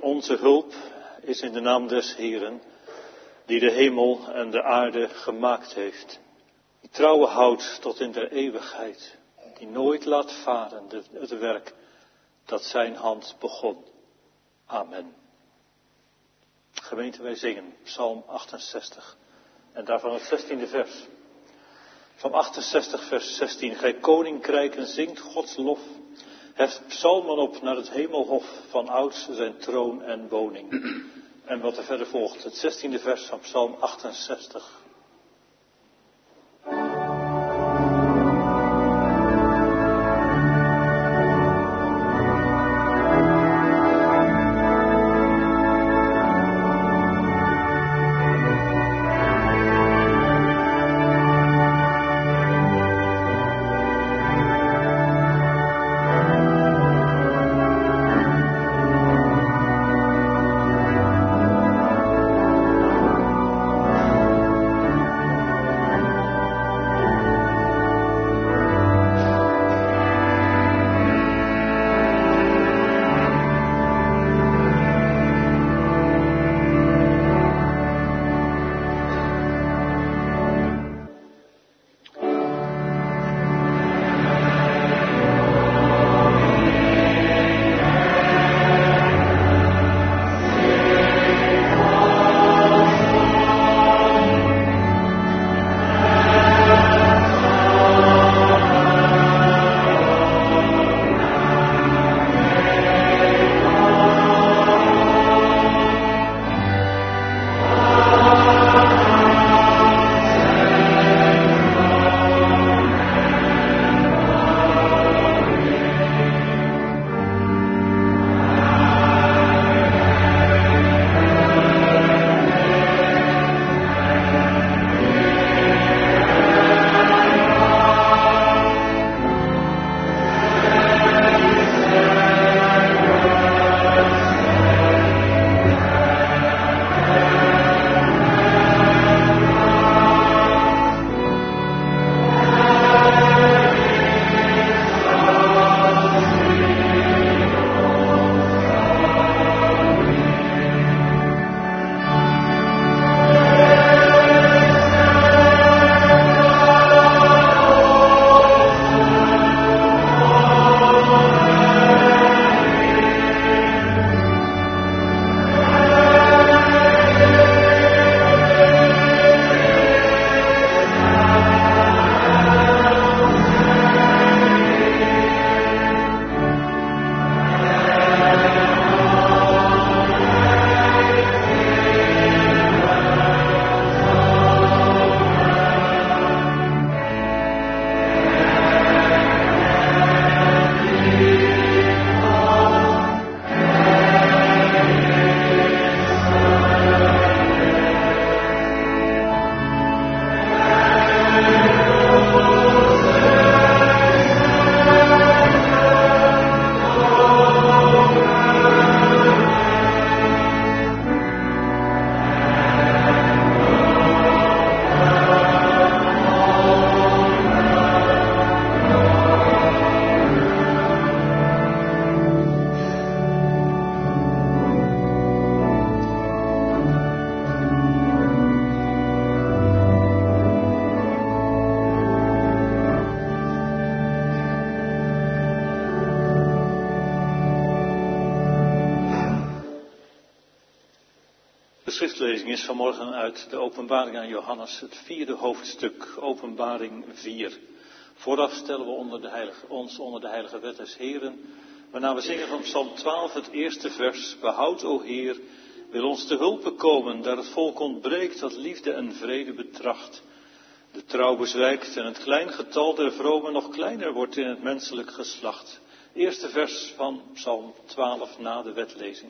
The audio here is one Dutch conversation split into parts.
onze hulp is in de naam des Heeren, die de hemel en de aarde gemaakt heeft. Die trouwe houdt tot in der eeuwigheid, die nooit laat varen het werk dat zijn hand begon. Amen. Gemeente, wij zingen Psalm 68 en daarvan het 16e vers. Psalm 68 vers 16. Gij koninkrijken zingt Gods lof. Heft psalmen op naar het hemelhof, van ouds zijn troon en woning. En wat er verder volgt, het 16e vers van Psalm 68. De schriftlezing is vanmorgen uit de openbaring aan Johannes, het 4e hoofdstuk, openbaring 4. Vooraf stellen we ons onder de heilige wet des Heren, waarna we zingen van Psalm 12, het eerste vers. Behoud, o Heer, wil ons te hulpe komen, daar het volk ontbreekt dat liefde en vrede betracht. De trouw bezwijkt en het klein getal der vromen nog kleiner wordt in het menselijk geslacht. Eerste vers van Psalm 12 na de wetlezing.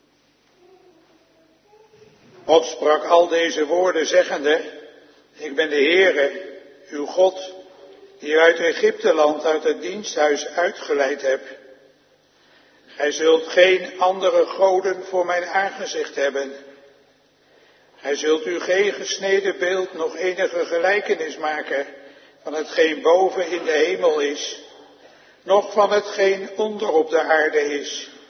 God sprak al deze woorden zeggende: Ik ben de Heere, uw God, die u uit Egypteland, uit het diensthuis uitgeleid hebt. Gij zult geen andere goden voor mijn aangezicht hebben. Gij zult u geen gesneden beeld nog enige gelijkenis maken van hetgeen boven in de hemel is, noch van hetgeen onder op de aarde is,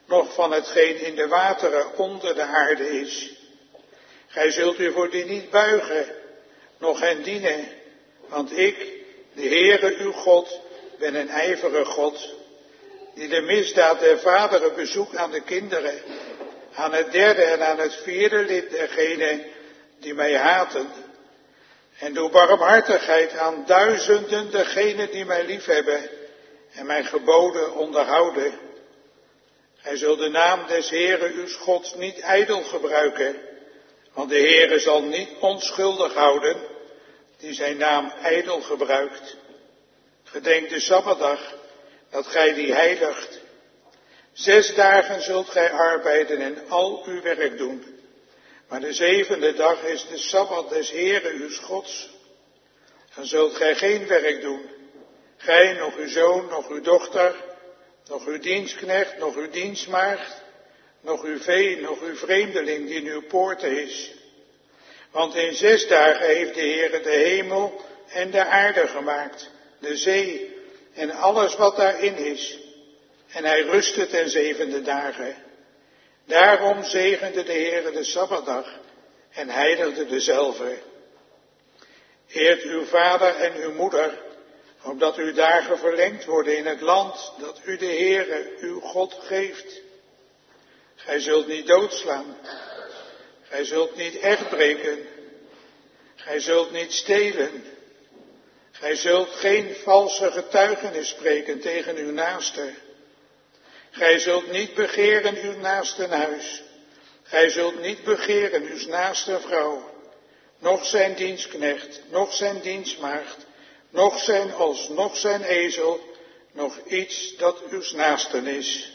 noch van hetgeen in de wateren onder de aarde is. Gij zult u voor die niet buigen, noch hen dienen, want ik, de Heere uw God, ben een ijverige God, die de misdaad der vaderen bezoekt aan de kinderen, aan het derde en aan het vierde lid dergenen die mij haten. En doe barmhartigheid aan duizenden degenen die mij liefhebben en mijn geboden onderhouden. Gij zult de naam des Heeren uws Gods niet ijdel gebruiken, want de Heere zal niet onschuldig houden die zijn naam ijdel gebruikt. Gedenk de Sabbatdag, dat gij die heiligt. 6 dagen zult gij arbeiden en al uw werk doen. Maar de 7e dag is de Sabbat des Heere uws Gods. Dan zult gij geen werk doen. Gij, nog uw zoon, nog uw dochter, nog uw dienstknecht, nog uw dienstmaagd, nog uw vee, nog uw vreemdeling die in uw poorten is. Want in 6 dagen heeft de Heere de hemel en de aarde gemaakt, de zee en alles wat daarin is. En hij rustte ten 7e dagen. Daarom zegende de Heere de Sabbatdag en heiligde dezelve. Eert uw vader en uw moeder, opdat uw dagen verlengd worden in het land dat u de Heere uw God geeft. Gij zult niet doodslaan. Gij zult niet echtbreken. Gij zult niet stelen. Gij zult geen valse getuigenis spreken tegen uw naaste. Gij zult niet begeren uw naaste huis. Gij zult niet begeren uw naaste vrouw, noch zijn dienstknecht, noch zijn dienstmaagd, noch zijn os, noch zijn ezel, noch iets dat uw naasten is.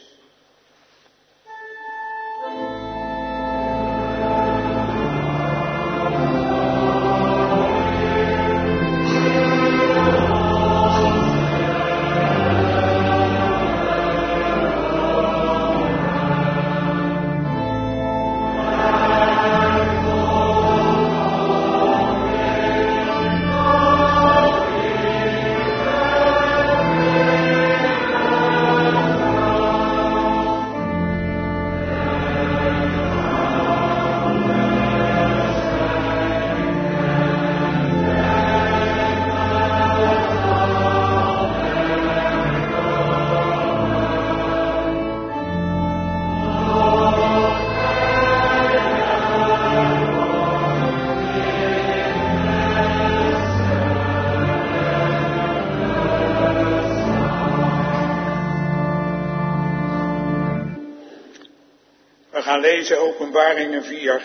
We gaan lezen Openbaringen 4.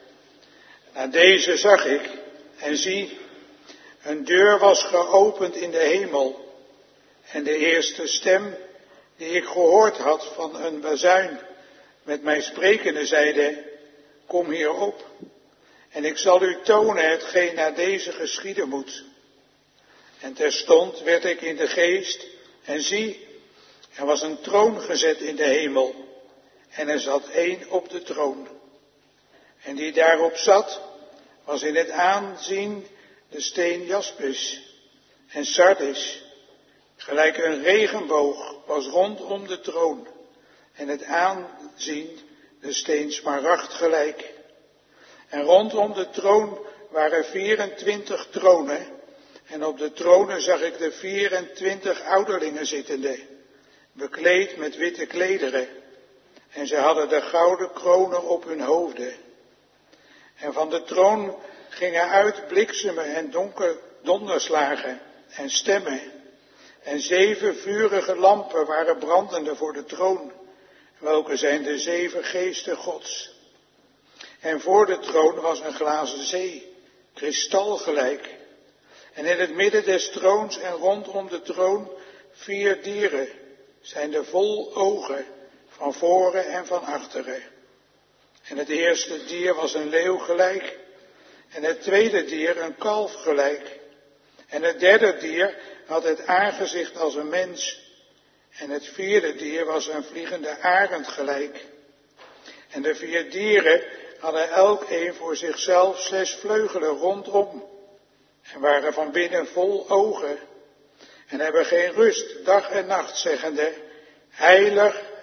Na deze zag ik, en zie, een deur was geopend in de hemel. En de eerste stem die ik gehoord had van een bazuin met mij sprekende zeide, kom hier op, en ik zal u tonen hetgeen na deze geschieden moet. En terstond werd ik in de geest, en zie, er was een troon gezet in de hemel. En er zat één op de troon. En die daarop zat, was in het aanzien de steen jaspis en sardis. Gelijk een regenboog was rondom de troon. En het aanzien de steen smaragd gelijk. En rondom de troon waren 24 tronen. En op de tronen zag ik de 24 ouderlingen zittende, bekleed met witte klederen. En ze hadden de gouden kronen op hun hoofden. En van de troon gingen uit bliksemen en donderslagen en stemmen. En 7 vurige lampen waren brandende voor de troon, welke zijn de 7 geesten Gods. En voor de troon was een glazen zee, kristalgelijk. En in het midden des troons en rondom de troon 4 dieren, zijnde vol ogen, van voren en van achteren. En het eerste dier was een leeuw gelijk, en het tweede dier een kalf gelijk. En het derde dier had het aangezicht als een mens, en het vierde dier was een vliegende arend gelijk. En de 4 dieren hadden elk een voor zichzelf 6 vleugelen rondom, en waren van binnen vol ogen, en hebben geen rust, dag en nacht, zeggende, heilig,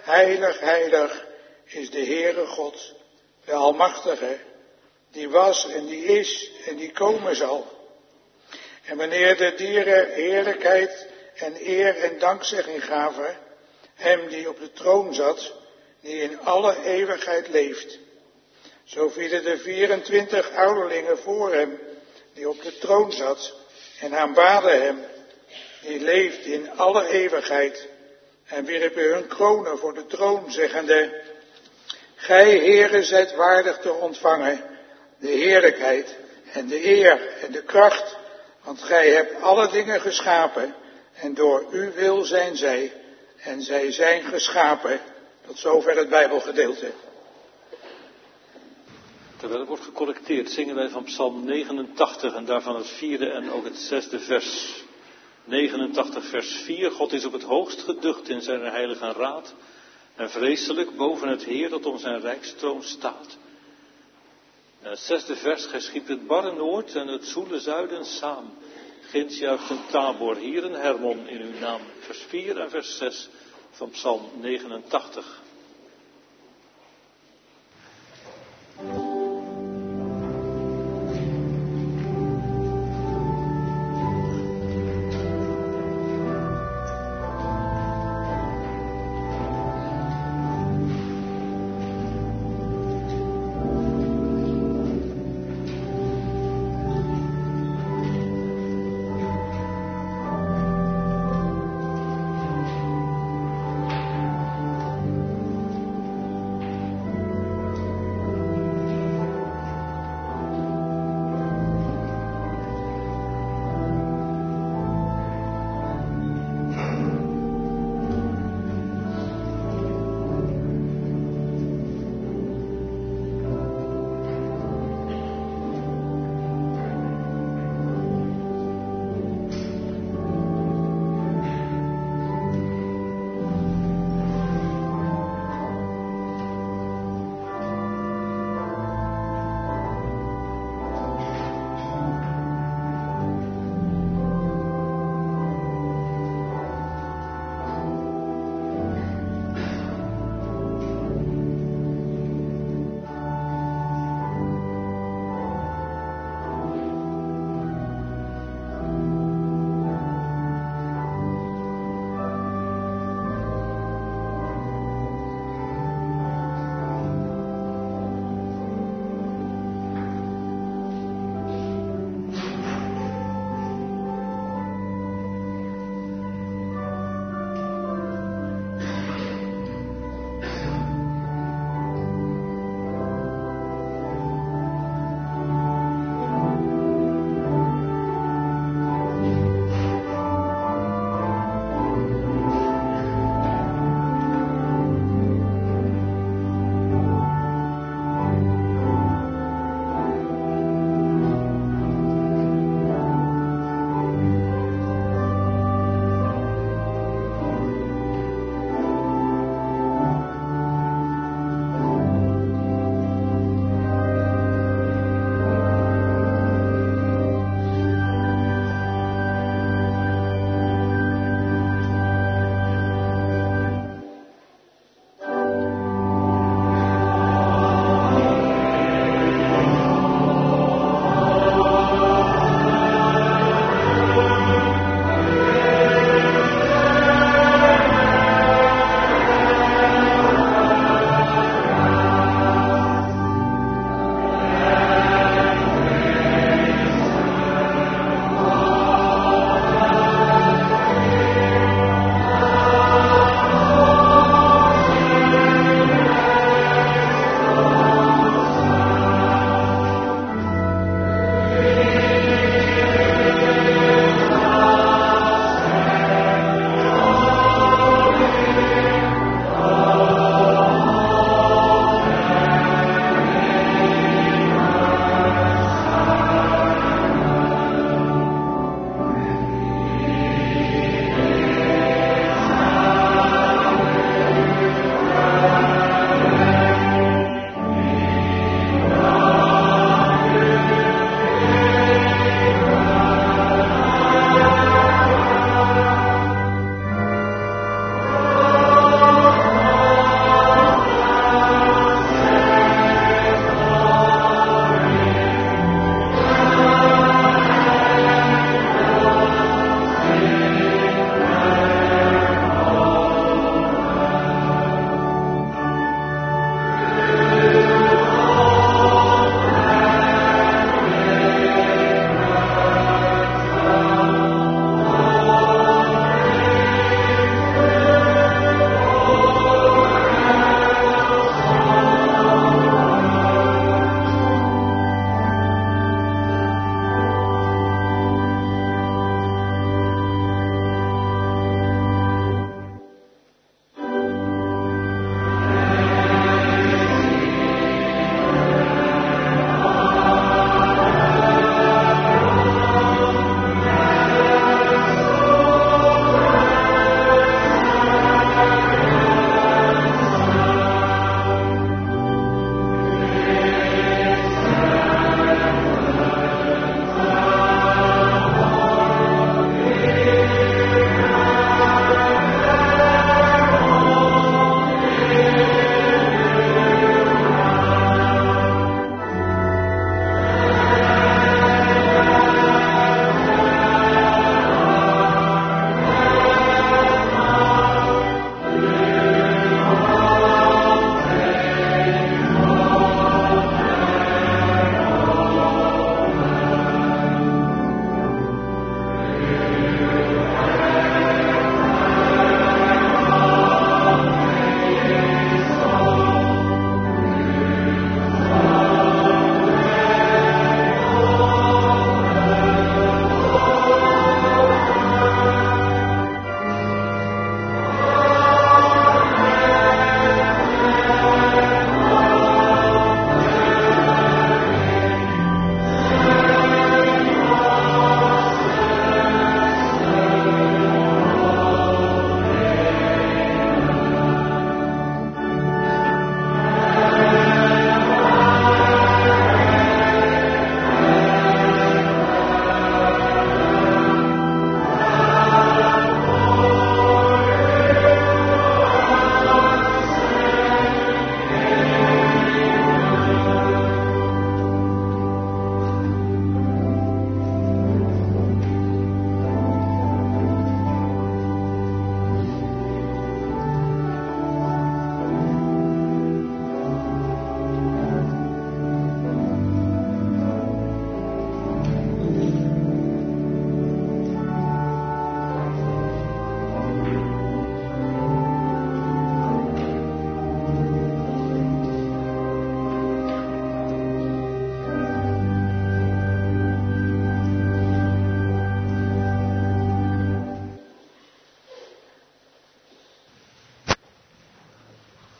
Heilig, heilig is de Heere God, de Almachtige, die was en die is en die komen zal. En wanneer de dieren heerlijkheid en eer en dankzegging gaven, hem die op de troon zat, die in alle eeuwigheid leeft. Zo vielen de 24 ouderlingen voor hem, die op de troon zat, en aanbaden hem, die leeft in alle eeuwigheid, en wierpen hun kronen voor de troon, zeggende: Gij, Heere, zijt waardig te ontvangen de heerlijkheid en de eer en de kracht, want gij hebt alle dingen geschapen, en door uw wil zijn zij, en zij zijn geschapen. Tot zover het Bijbelgedeelte. Terwijl er wordt gecollecteerd, zingen wij van Psalm 89 en daarvan het 4e en ook het 6e vers. 89 vers 4, God is op het hoogst geducht in zijn heilige raad en vreselijk boven het Heer dat om zijn rijkstroon staat. En het 6e vers, gij schiept het barre noord en het zoele zuiden saam. Ginds juicht een Tabor, hier een Hermon in uw naam. Vers 4 en vers 6 van Psalm 89.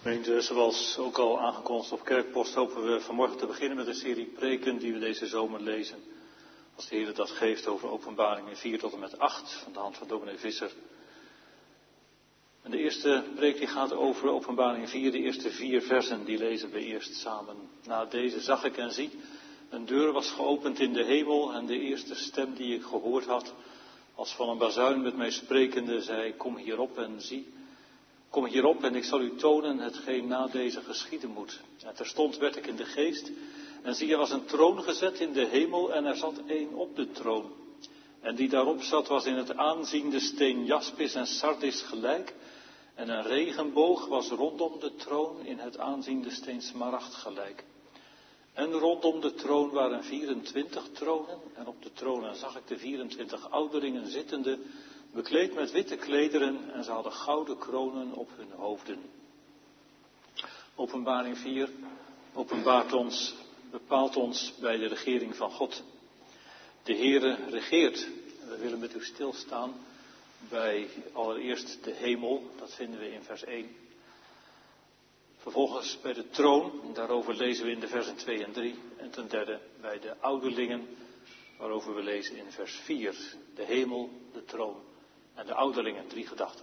Gemeente, zoals ook al aangekondigd op Kerkpost, hopen we vanmorgen te beginnen met een serie preken die we deze zomer lezen. Als de Heer dat geeft over Openbaringen 4 tot en met 8, van de hand van dominee Visser. En de eerste preek die gaat over Openbaringen 4, de eerste 4 versen, die lezen we eerst samen. Na deze zag ik en zie, een deur was geopend in de hemel en de eerste stem die ik gehoord had, als van een bazuin met mij sprekende, zei, kom hierop en zie. Kom hierop en ik zal u tonen hetgeen na deze geschieden moet. En terstond werd ik in de geest en zie, er was een troon gezet in de hemel en er zat één op de troon. En die daarop zat was in het aanzien de steen jaspis en sardis gelijk. En een regenboog was rondom de troon in het aanzien de steen smaragd gelijk. En rondom de troon waren 24 tronen en op de tronen zag ik de 24 ouderlingen zittende, bekleed met witte klederen en ze hadden gouden kronen op hun hoofden. Openbaring 4 bepaalt ons bij de regering van God. De Heere regeert. We willen met u stilstaan bij allereerst de hemel, dat vinden we in vers 1. Vervolgens bij de troon, daarover lezen we in de versen 2 en 3. En ten derde bij de ouderlingen, waarover we lezen in vers 4. De hemel, de troon en de ouderlingen, 3 gedachten.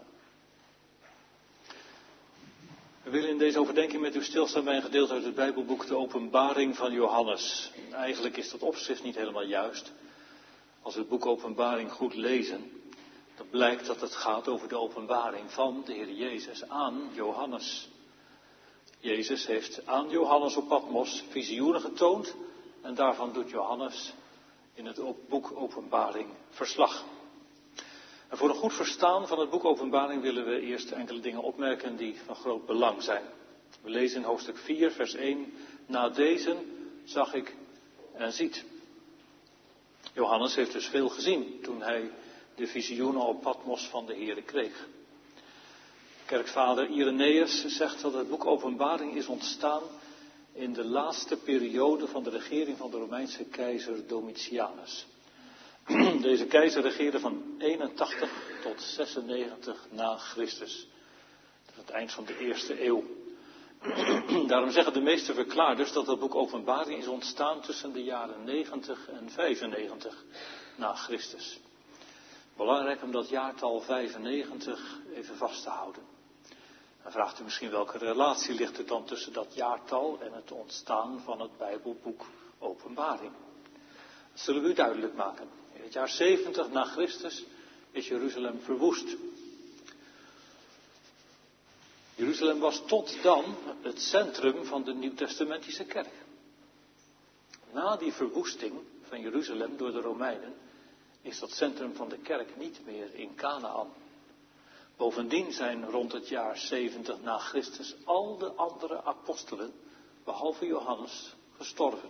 We willen in deze overdenking met u stilstaan bij een gedeelte uit het Bijbelboek, de Openbaring van Johannes. Eigenlijk is dat op zich niet helemaal juist. Als we het boek Openbaring goed lezen, dan blijkt dat het gaat over de openbaring van de Heer Jezus aan Johannes. Jezus heeft aan Johannes op Patmos visioenen getoond en daarvan doet Johannes in het boek Openbaring verslag. En voor een goed verstaan van het boek Openbaring willen we eerst enkele dingen opmerken die van groot belang zijn. We lezen in hoofdstuk 4, vers 1, na deze zag ik en ziet. Johannes heeft dus veel gezien toen hij de visioenen op Patmos van de Heere kreeg. Kerkvader Irenaeus zegt dat het boek Openbaring is ontstaan in de laatste periode van de regering van de Romeinse keizer Domitianus. Deze keizer regeerde van 81 tot 96 na Christus. Dat is het eind van de eerste eeuw. Daarom zeggen de meeste verklaarders dat het boek Openbaring is ontstaan tussen de jaren 90 en 95 na Christus. Belangrijk om dat jaartal 95 even vast te houden. Dan vraagt u misschien welke relatie ligt er dan tussen dat jaartal en het ontstaan van het Bijbelboek Openbaring. Dat zullen we u duidelijk maken. In het jaar 70 na Christus is Jeruzalem verwoest. Jeruzalem was tot dan het centrum van de Nieuwtestamentische kerk. Na die verwoesting van Jeruzalem door de Romeinen is dat centrum van de kerk niet meer in Kanaän. Bovendien zijn rond het jaar 70 na Christus al de andere apostelen, behalve Johannes, gestorven.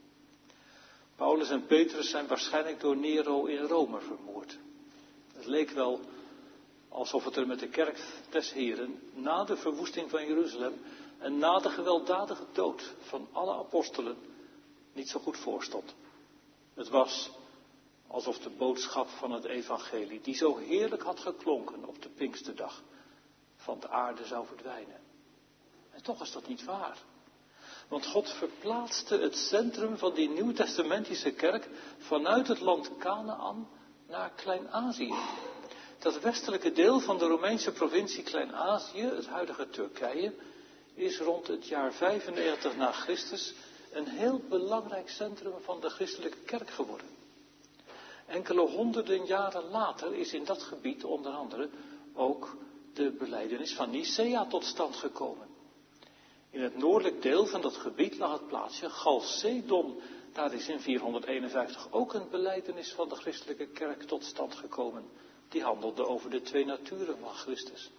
Paulus en Petrus zijn waarschijnlijk door Nero in Rome vermoord. Het leek wel alsof het er met de kerk des Heren na de verwoesting van Jeruzalem en na de gewelddadige dood van alle apostelen niet zo goed voor stond. Het was alsof de boodschap van het evangelie, die zo heerlijk had geklonken op de Pinksterdag, van de aarde zou verdwijnen. En toch is dat niet waar. Want God verplaatste het centrum van die Nieuwtestamentische kerk vanuit het land Kanaän naar Klein-Azië. Dat westelijke deel van de Romeinse provincie Klein-Azië, het huidige Turkije, is rond het jaar 95 na Christus een heel belangrijk centrum van de christelijke kerk geworden. Enkele honderden jaren later is in dat gebied onder andere ook de belijdenis van Nicea tot stand gekomen. In het noordelijk deel van dat gebied lag het plaatsje Chalcedon. Daar is in 451 ook een belijdenis van de christelijke kerk tot stand gekomen. Die handelde over de 2 naturen van Christus.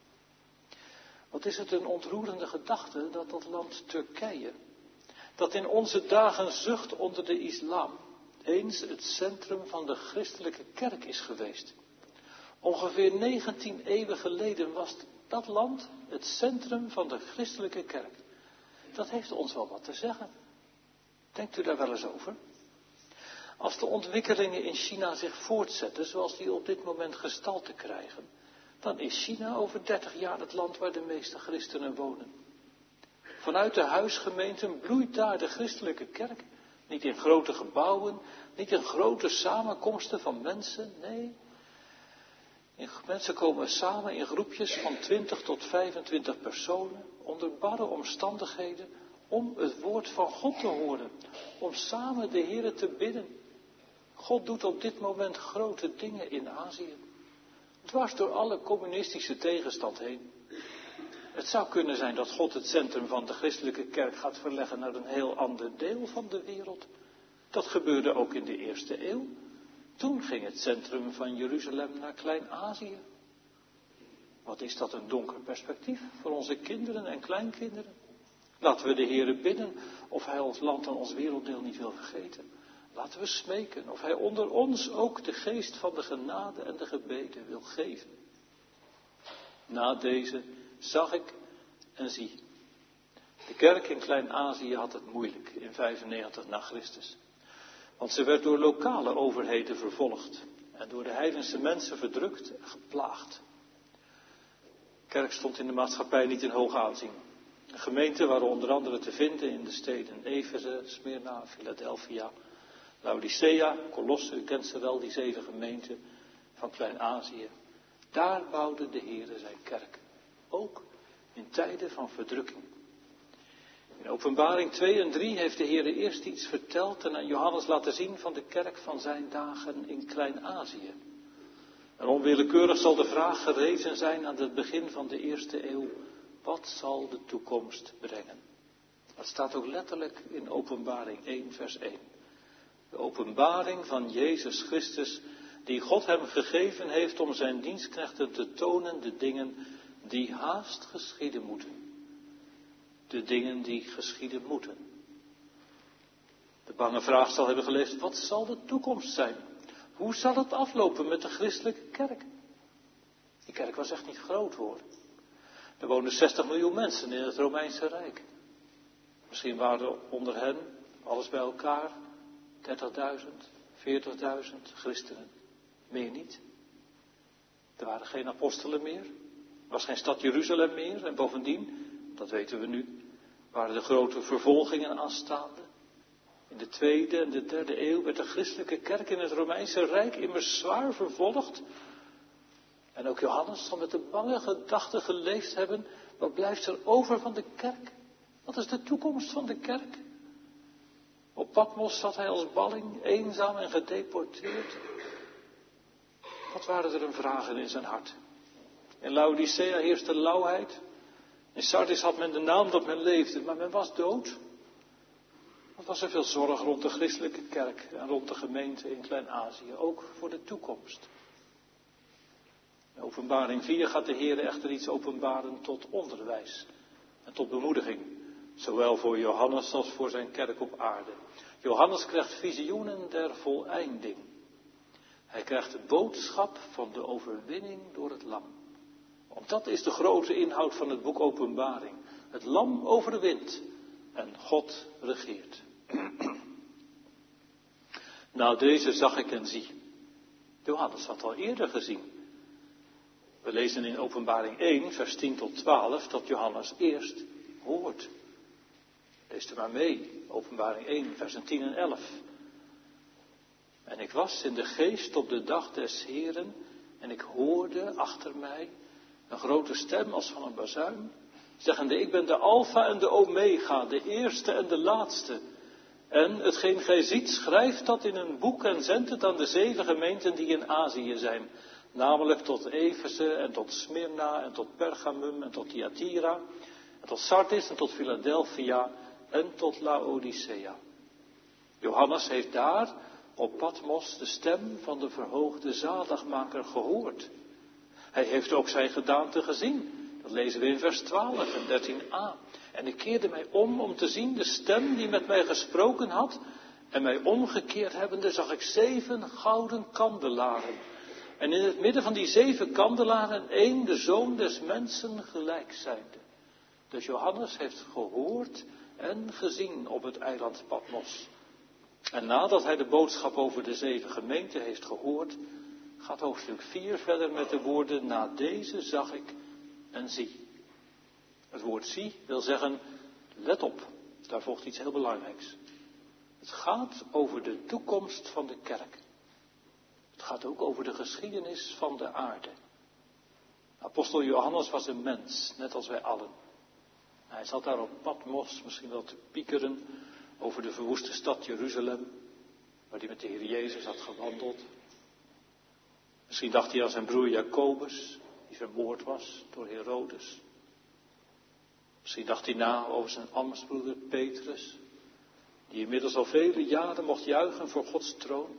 Wat is het een ontroerende gedachte dat dat land Turkije, dat in onze dagen zucht onder de islam, eens het centrum van de christelijke kerk is geweest. Ongeveer 19 eeuwen geleden was dat land het centrum van de christelijke kerk. Dat heeft ons wel wat te zeggen. Denkt u daar wel eens over? Als de ontwikkelingen in China zich voortzetten zoals die op dit moment gestalte krijgen, dan is China over 30 jaar het land waar de meeste christenen wonen. Vanuit de huisgemeenten bloeit daar de christelijke kerk. Niet in grote gebouwen, niet in grote samenkomsten van mensen, nee. Mensen komen samen in groepjes van 20 tot 25 personen, onder barre omstandigheden, om het woord van God te horen. Om samen de Heere te bidden. God doet op dit moment grote dingen in Azië. Dwars door alle communistische tegenstand heen. Het zou kunnen zijn dat God het centrum van de christelijke kerk gaat verleggen naar een heel ander deel van de wereld. Dat gebeurde ook in de eerste eeuw. Toen ging het centrum van Jeruzalem naar Klein-Azië. Wat is dat een donker perspectief voor onze kinderen en kleinkinderen. Laten we de Heere bidden of Hij ons land en ons werelddeel niet wil vergeten. Laten we smeken of Hij onder ons ook de geest van de genade en de gebeden wil geven. Na deze zag ik en zie. De kerk in Klein-Azië had het moeilijk in 95 na Christus. Want ze werd door lokale overheden vervolgd en door de heidense mensen verdrukt en geplaagd. De kerk stond in de maatschappij niet in hoog aanzien. De gemeenten waren onder andere te vinden in de steden Efeze, Smyrna, Philadelphia, Laodicea, Colosse, u kent ze wel, die 7 gemeenten van Klein-Azië. Daar bouwde de Heere zijn kerk, ook in tijden van verdrukking. In Openbaring 2 en 3 heeft de Heere eerst iets verteld en aan Johannes laten zien van de kerk van zijn dagen in Klein-Azië. En onwillekeurig zal de vraag gerezen zijn aan het begin van de eerste eeuw, wat zal de toekomst brengen? Dat staat ook letterlijk in Openbaring 1 vers 1. De openbaring van Jezus Christus, die God hem gegeven heeft om zijn dienstknechten te tonen de dingen die haast geschieden moeten. De dingen die geschieden moeten. De bange vraag zal hebben geleefd, wat zal de toekomst zijn? Hoe zal het aflopen met de christelijke kerk? Die kerk was echt niet groot hoor. Er woonden 60 miljoen mensen in het Romeinse Rijk. Misschien waren er onder hen, alles bij elkaar, 30.000, 40.000 christenen. Meer niet. Er waren geen apostelen meer. Er was geen stad Jeruzalem meer. En bovendien, dat weten we nu, waren de grote vervolgingen aanstaande. In de 2e en de 3e eeuw werd de christelijke kerk in het Romeinse Rijk immers zwaar vervolgd. En ook Johannes zal met de bange gedachte geleefd hebben, wat blijft er over van de kerk? Wat is de toekomst van de kerk? Op Patmos zat hij als balling, eenzaam en gedeporteerd. Wat waren er een vragen in zijn hart? In Laodicea heerste lauwheid. In Sardis had men de naam dat men leefde, maar men was dood. Wat was er veel zorg rond de christelijke kerk en rond de gemeente in Klein-Azië, ook voor de toekomst. In Openbaring 4 gaat de Heer echter iets openbaren tot onderwijs en tot bemoediging. Zowel voor Johannes als voor zijn kerk op aarde. Johannes krijgt visioenen der voleinding. Hij krijgt de boodschap van de overwinning door het lam. Want dat is de grote inhoud van het boek Openbaring. Het lam overwint en God regeert. Na deze zag ik en zie. Johannes had al eerder gezien. We lezen in Openbaring 1, vers 10 tot 12, dat Johannes eerst hoort. Lees er maar mee, Openbaring 1, versen 10 en 11. En ik was in de geest op de dag des Heeren, en ik hoorde achter mij een grote stem als van een bazuin, zeggende, ik ben de Alpha en de Omega, de eerste en de laatste. En hetgeen gij ziet, schrijf dat in een boek en zend het aan de 7 gemeenten die in Azië zijn. Namelijk tot Efeze en tot Smyrna en tot Pergamum en tot Thyatira en tot Sardis en tot Philadelphia en tot Laodicea. Johannes heeft daar op Patmos de stem van de verhoogde zaligmaker gehoord. Hij heeft ook zijn gedaante gezien. Dat lezen we in vers 12 en 13a. En ik keerde mij om te zien de stem die met mij gesproken had. En mij omgekeerd hebbende zag ik 7 gouden kandelaren. En in het midden van die 7 kandelaren 1 de zoon des mensen gelijk zijnde. Dus Johannes heeft gehoord en gezien op het eiland Patmos. En nadat hij de boodschap over de 7 gemeenten heeft gehoord, gaat hoofdstuk 4 verder met de woorden, na deze zag ik en zie. Het woord zie wil zeggen, Let op, daar volgt iets heel belangrijks. Het gaat over de toekomst van de kerk. Het gaat ook over de geschiedenis van de aarde. Apostel Johannes was een mens, net als wij allen. Hij zat daar op Patmos misschien wel te piekeren over de verwoeste stad Jeruzalem, waar hij met de Heer Jezus had gewandeld. Misschien dacht hij aan zijn broer Jacobus, die vermoord was door Herodes. Misschien dacht hij na over zijn ambtsbroeder Petrus, die inmiddels al vele jaren mocht juichen voor Gods troon.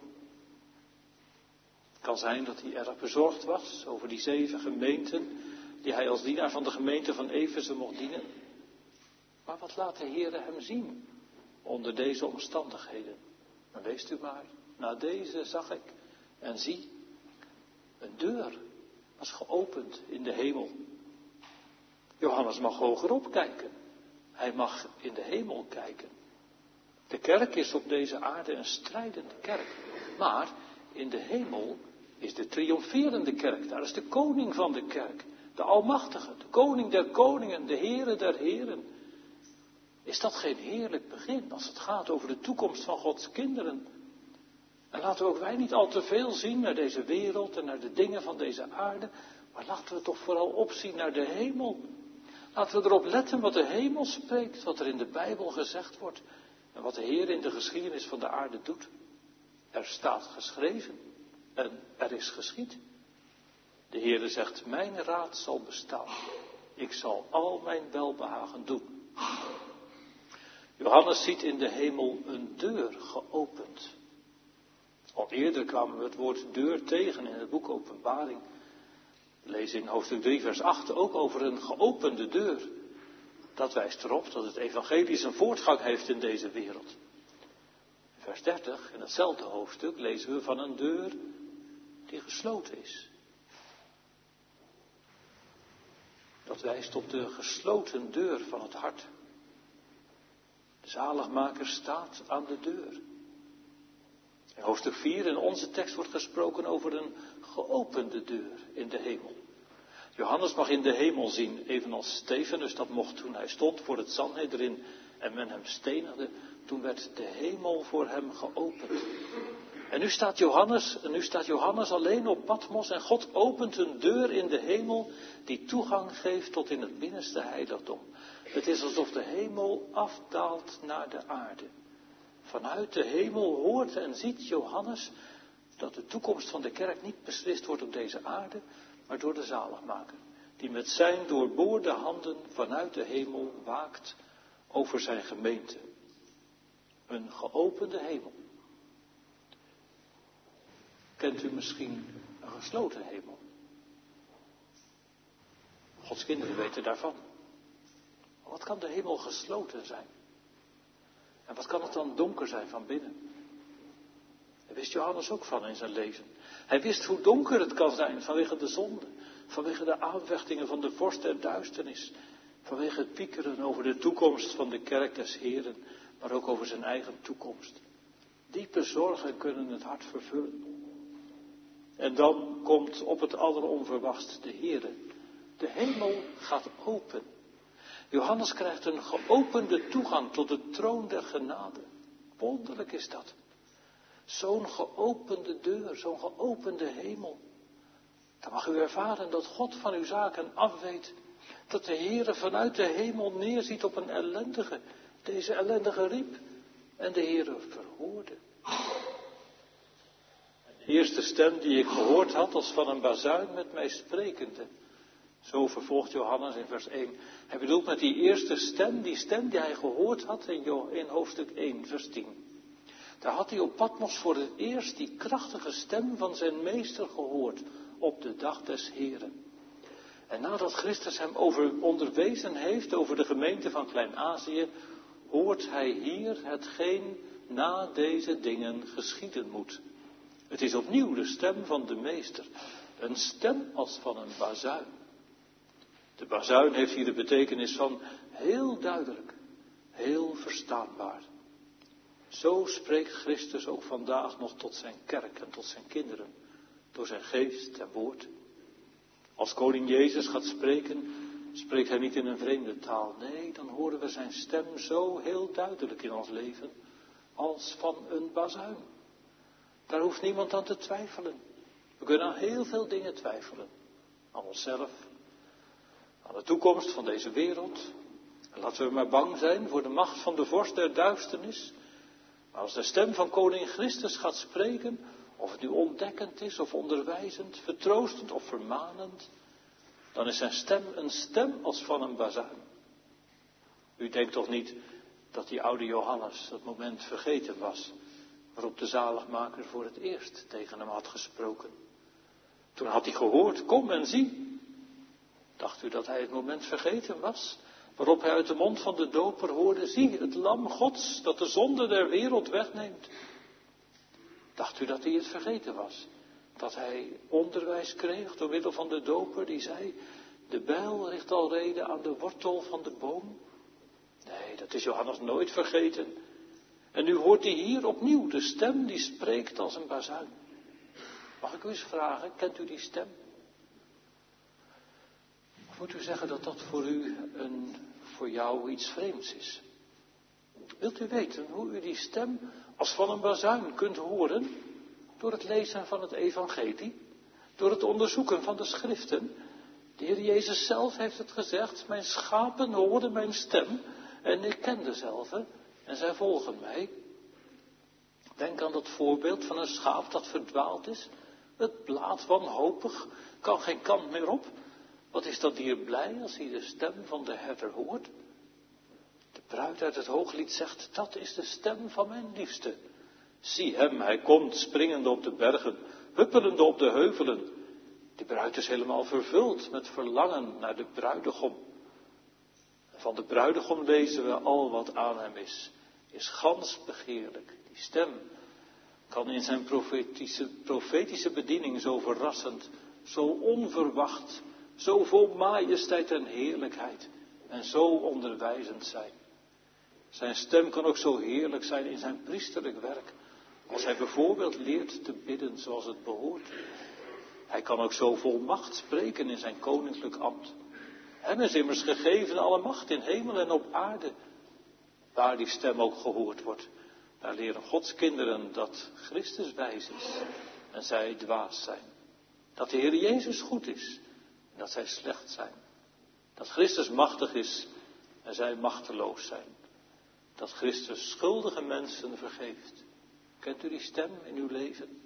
Het kan zijn dat hij erg bezorgd was over die 7 gemeenten, die hij als dienaar van de gemeente van Efeze mocht dienen. Maar wat laat de Heer hem zien onder deze omstandigheden? Dan leest u maar, na deze zag ik en zie, een deur was geopend in de hemel. Johannes mag hogerop kijken. Hij mag in de hemel kijken. De kerk is op deze aarde een strijdende kerk. Maar in de hemel is de triomferende kerk. Daar is de koning van de kerk. De Almachtige, de koning der koningen, de Heere der heren. Is dat geen heerlijk begin als het gaat over de toekomst van Gods kinderen? En laten we ook wij niet al te veel zien naar deze wereld en naar de dingen van deze aarde. Maar laten we toch vooral opzien naar de hemel. Laten we erop letten wat de hemel spreekt, wat er in de Bijbel gezegd wordt. En wat de Heer in de geschiedenis van de aarde doet. Er staat geschreven en er is geschied. De Heer zegt, mijn raad zal bestaan. Ik zal al mijn welbehagen doen. Johannes ziet in de hemel een deur geopend. Al eerder kwamen we het woord deur tegen in het boek Openbaring. We lezen in hoofdstuk 3 vers 8 ook over een geopende deur. Dat wijst erop dat het evangelie zijn voortgang heeft in deze wereld. In vers 30, in hetzelfde hoofdstuk, lezen we van een deur die gesloten is. Dat wijst op de gesloten deur van het hart. De zaligmaker staat aan de deur. In hoofdstuk 4 in onze tekst wordt gesproken over een geopende deur in de hemel. Johannes mag in de hemel zien, evenals Stefanus dat mocht toen hij stond voor het Sanhedrin en men hem stenigde. Toen werd de hemel voor hem geopend. En nu staat Johannes alleen op Patmos en God opent een deur in de hemel die toegang geeft tot in het binnenste heiligdom. Het is alsof de hemel afdaalt naar de aarde. Vanuit de hemel hoort en ziet Johannes dat de toekomst van de kerk niet beslist wordt op deze aarde, maar door de zaligmaker, die met zijn doorboorde handen vanuit de hemel waakt over zijn gemeente. Een geopende hemel. Kent u misschien een gesloten hemel? Gods kinderen weten daarvan. Maar wat kan de hemel gesloten zijn? En wat kan het dan donker zijn van binnen? Daar wist Johannes ook van in zijn leven. Hij wist hoe donker het kan zijn vanwege de zonde. Vanwege de aanvechtingen van de vorst der duisternis. Vanwege het piekeren over de toekomst van de kerk des Heren. Maar ook over zijn eigen toekomst. Diepe zorgen kunnen het hart vervullen. En dan komt op het alleronverwachtst de Heere. De hemel gaat open. Johannes krijgt een geopende toegang tot de troon der genade. Wonderlijk is dat. Zo'n geopende deur, zo'n geopende hemel. Dan mag u ervaren dat God van uw zaken afweet. Dat de Heere vanuit de hemel neerziet op een ellendige. Deze ellendige riep. En de Heere verhoorde. De eerste stem die ik gehoord had als van een bazuin met mij sprekende. Zo vervolgt Johannes in vers 1. Hij bedoelt met die eerste stem, die stem die hij gehoord had in hoofdstuk 1, vers 10. Daar had hij op Patmos voor het eerst die krachtige stem van zijn meester gehoord op de dag des Heren. En nadat Christus hem onderwezen heeft over de gemeente van Klein-Azië, hoort hij hier hetgeen na deze dingen geschieden moet. Het is opnieuw de stem van de meester. Een stem als van een bazuin. De bazuin heeft hier de betekenis van heel duidelijk, heel verstaanbaar. Zo spreekt Christus ook vandaag nog tot zijn kerk en tot zijn kinderen, door zijn geest en woord. Als koning Jezus gaat spreken, spreekt hij niet in een vreemde taal. Nee, dan horen we zijn stem zo heel duidelijk in ons leven, als van een bazuin. Daar hoeft niemand aan te twijfelen. We kunnen aan heel veel dingen twijfelen. Aan onszelf, aan de toekomst van deze wereld. En laten we maar bang zijn voor de macht van de vorst der duisternis. Maar als de stem van koning Christus gaat spreken, of het nu ontdekkend is of onderwijzend, vertroostend of vermanend, dan is zijn stem een stem als van een bazuin. U denkt toch niet dat die oude Johannes dat moment vergeten was, waarop de zaligmaker voor het eerst tegen hem had gesproken. Toen had hij gehoord, kom en zie. Dacht u dat hij het moment vergeten was, waarop hij uit de mond van de doper hoorde, zie het lam Gods dat de zonde der wereld wegneemt. Dacht u dat hij het vergeten was? Dat hij onderwijs kreeg door middel van de doper die zei, de bijl ligt al reden aan de wortel van de boom? Nee, dat is Johannes nooit vergeten. En nu hoort hij hier opnieuw de stem die spreekt als een bazuin. Mag ik u eens vragen, kent u die stem? Of moet u zeggen dat dat voor jou iets vreemds is? Wilt u weten hoe u die stem als van een bazuin kunt horen? Door het lezen van het evangelie, door het onderzoeken van de schriften. De Heer Jezus zelf heeft het gezegd, mijn schapen horen mijn stem en ik ken dezelfde en zij volgen mij. Denk aan dat voorbeeld van een schaap dat verdwaald is. Het blaat wanhopig, kan geen kant meer op. Wat is dat dier blij als hij de stem van de herder hoort? De bruid uit het Hooglied zegt, dat is de stem van mijn liefste. Zie hem, hij komt springende op de bergen, huppelende op de heuvelen. Die bruid is helemaal vervuld met verlangen naar de bruidegom. Van de bruidegom lezen we al wat aan hem is gans begeerlijk. Die stem kan in zijn profetische bediening zo verrassend, zo onverwacht, zo vol majesteit en heerlijkheid en zo onderwijzend zijn. Zijn stem kan ook zo heerlijk zijn in zijn priesterlijk werk, als hij bijvoorbeeld leert te bidden zoals het behoort. Hij kan ook zo vol macht spreken in zijn koninklijk ambt. Hem is immers gegeven alle macht in hemel en op aarde. Waar die stem ook gehoord wordt, daar leren Gods kinderen dat Christus wijs is en zij dwaas zijn. Dat de Heer Jezus goed is en dat zij slecht zijn. Dat Christus machtig is en zij machteloos zijn. Dat Christus schuldige mensen vergeeft. Kent u die stem in uw leven?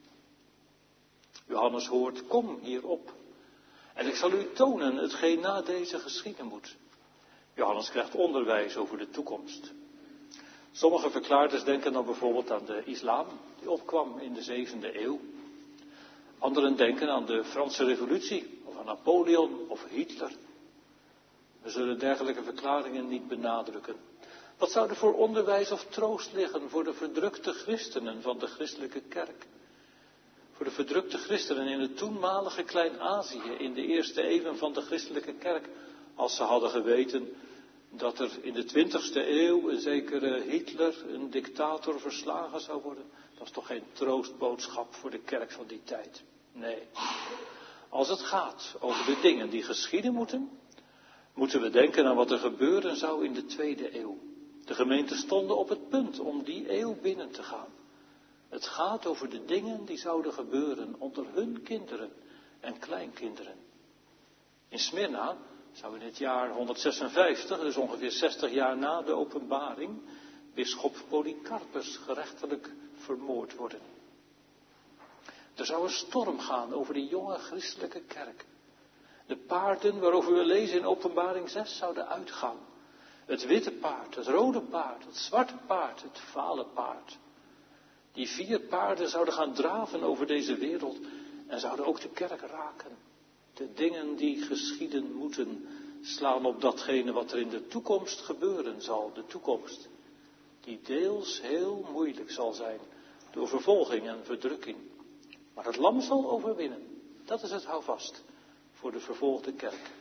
Johannes hoort, kom hierop. En ik zal u tonen hetgeen na deze geschieden moet. Johannes krijgt onderwijs over de toekomst. Sommige verklaarders denken dan bijvoorbeeld aan de islam, die opkwam in de 7e eeuw. Anderen denken aan de Franse revolutie, of aan Napoleon, of Hitler. We zullen dergelijke verklaringen niet benadrukken. Wat zou er voor onderwijs of troost liggen voor de verdrukte christenen van de christelijke kerk? Voor de verdrukte christenen in het toenmalige Klein-Azië, in de eerste eeuwen van de christelijke kerk, als ze hadden geweten dat er in de 20e eeuw een zekere Hitler, een dictator, verslagen zou worden. Dat is toch geen troostboodschap voor de kerk van die tijd. Nee. Als het gaat over de dingen die geschieden moeten we denken aan wat er gebeuren zou in de 2e eeuw. De gemeenten stonden op het punt om die eeuw binnen te gaan. Het gaat over de dingen die zouden gebeuren onder hun kinderen en kleinkinderen. In Smyrna zou in het jaar 156, dus ongeveer 60 jaar na de openbaring, bisschop Polycarpus gerechtelijk vermoord worden. Er zou een storm gaan over de jonge christelijke kerk. De paarden waarover we lezen in openbaring 6 zouden uitgaan. Het witte paard, het rode paard, het zwarte paard, het vale paard. Die 4 paarden zouden gaan draven over deze wereld en zouden ook de kerk raken. De dingen die geschieden moeten slaan op datgene wat er in de toekomst gebeuren zal. De toekomst die deels heel moeilijk zal zijn door vervolging en verdrukking. Maar het lam zal overwinnen. Dat is het houvast voor de vervolgde kerk.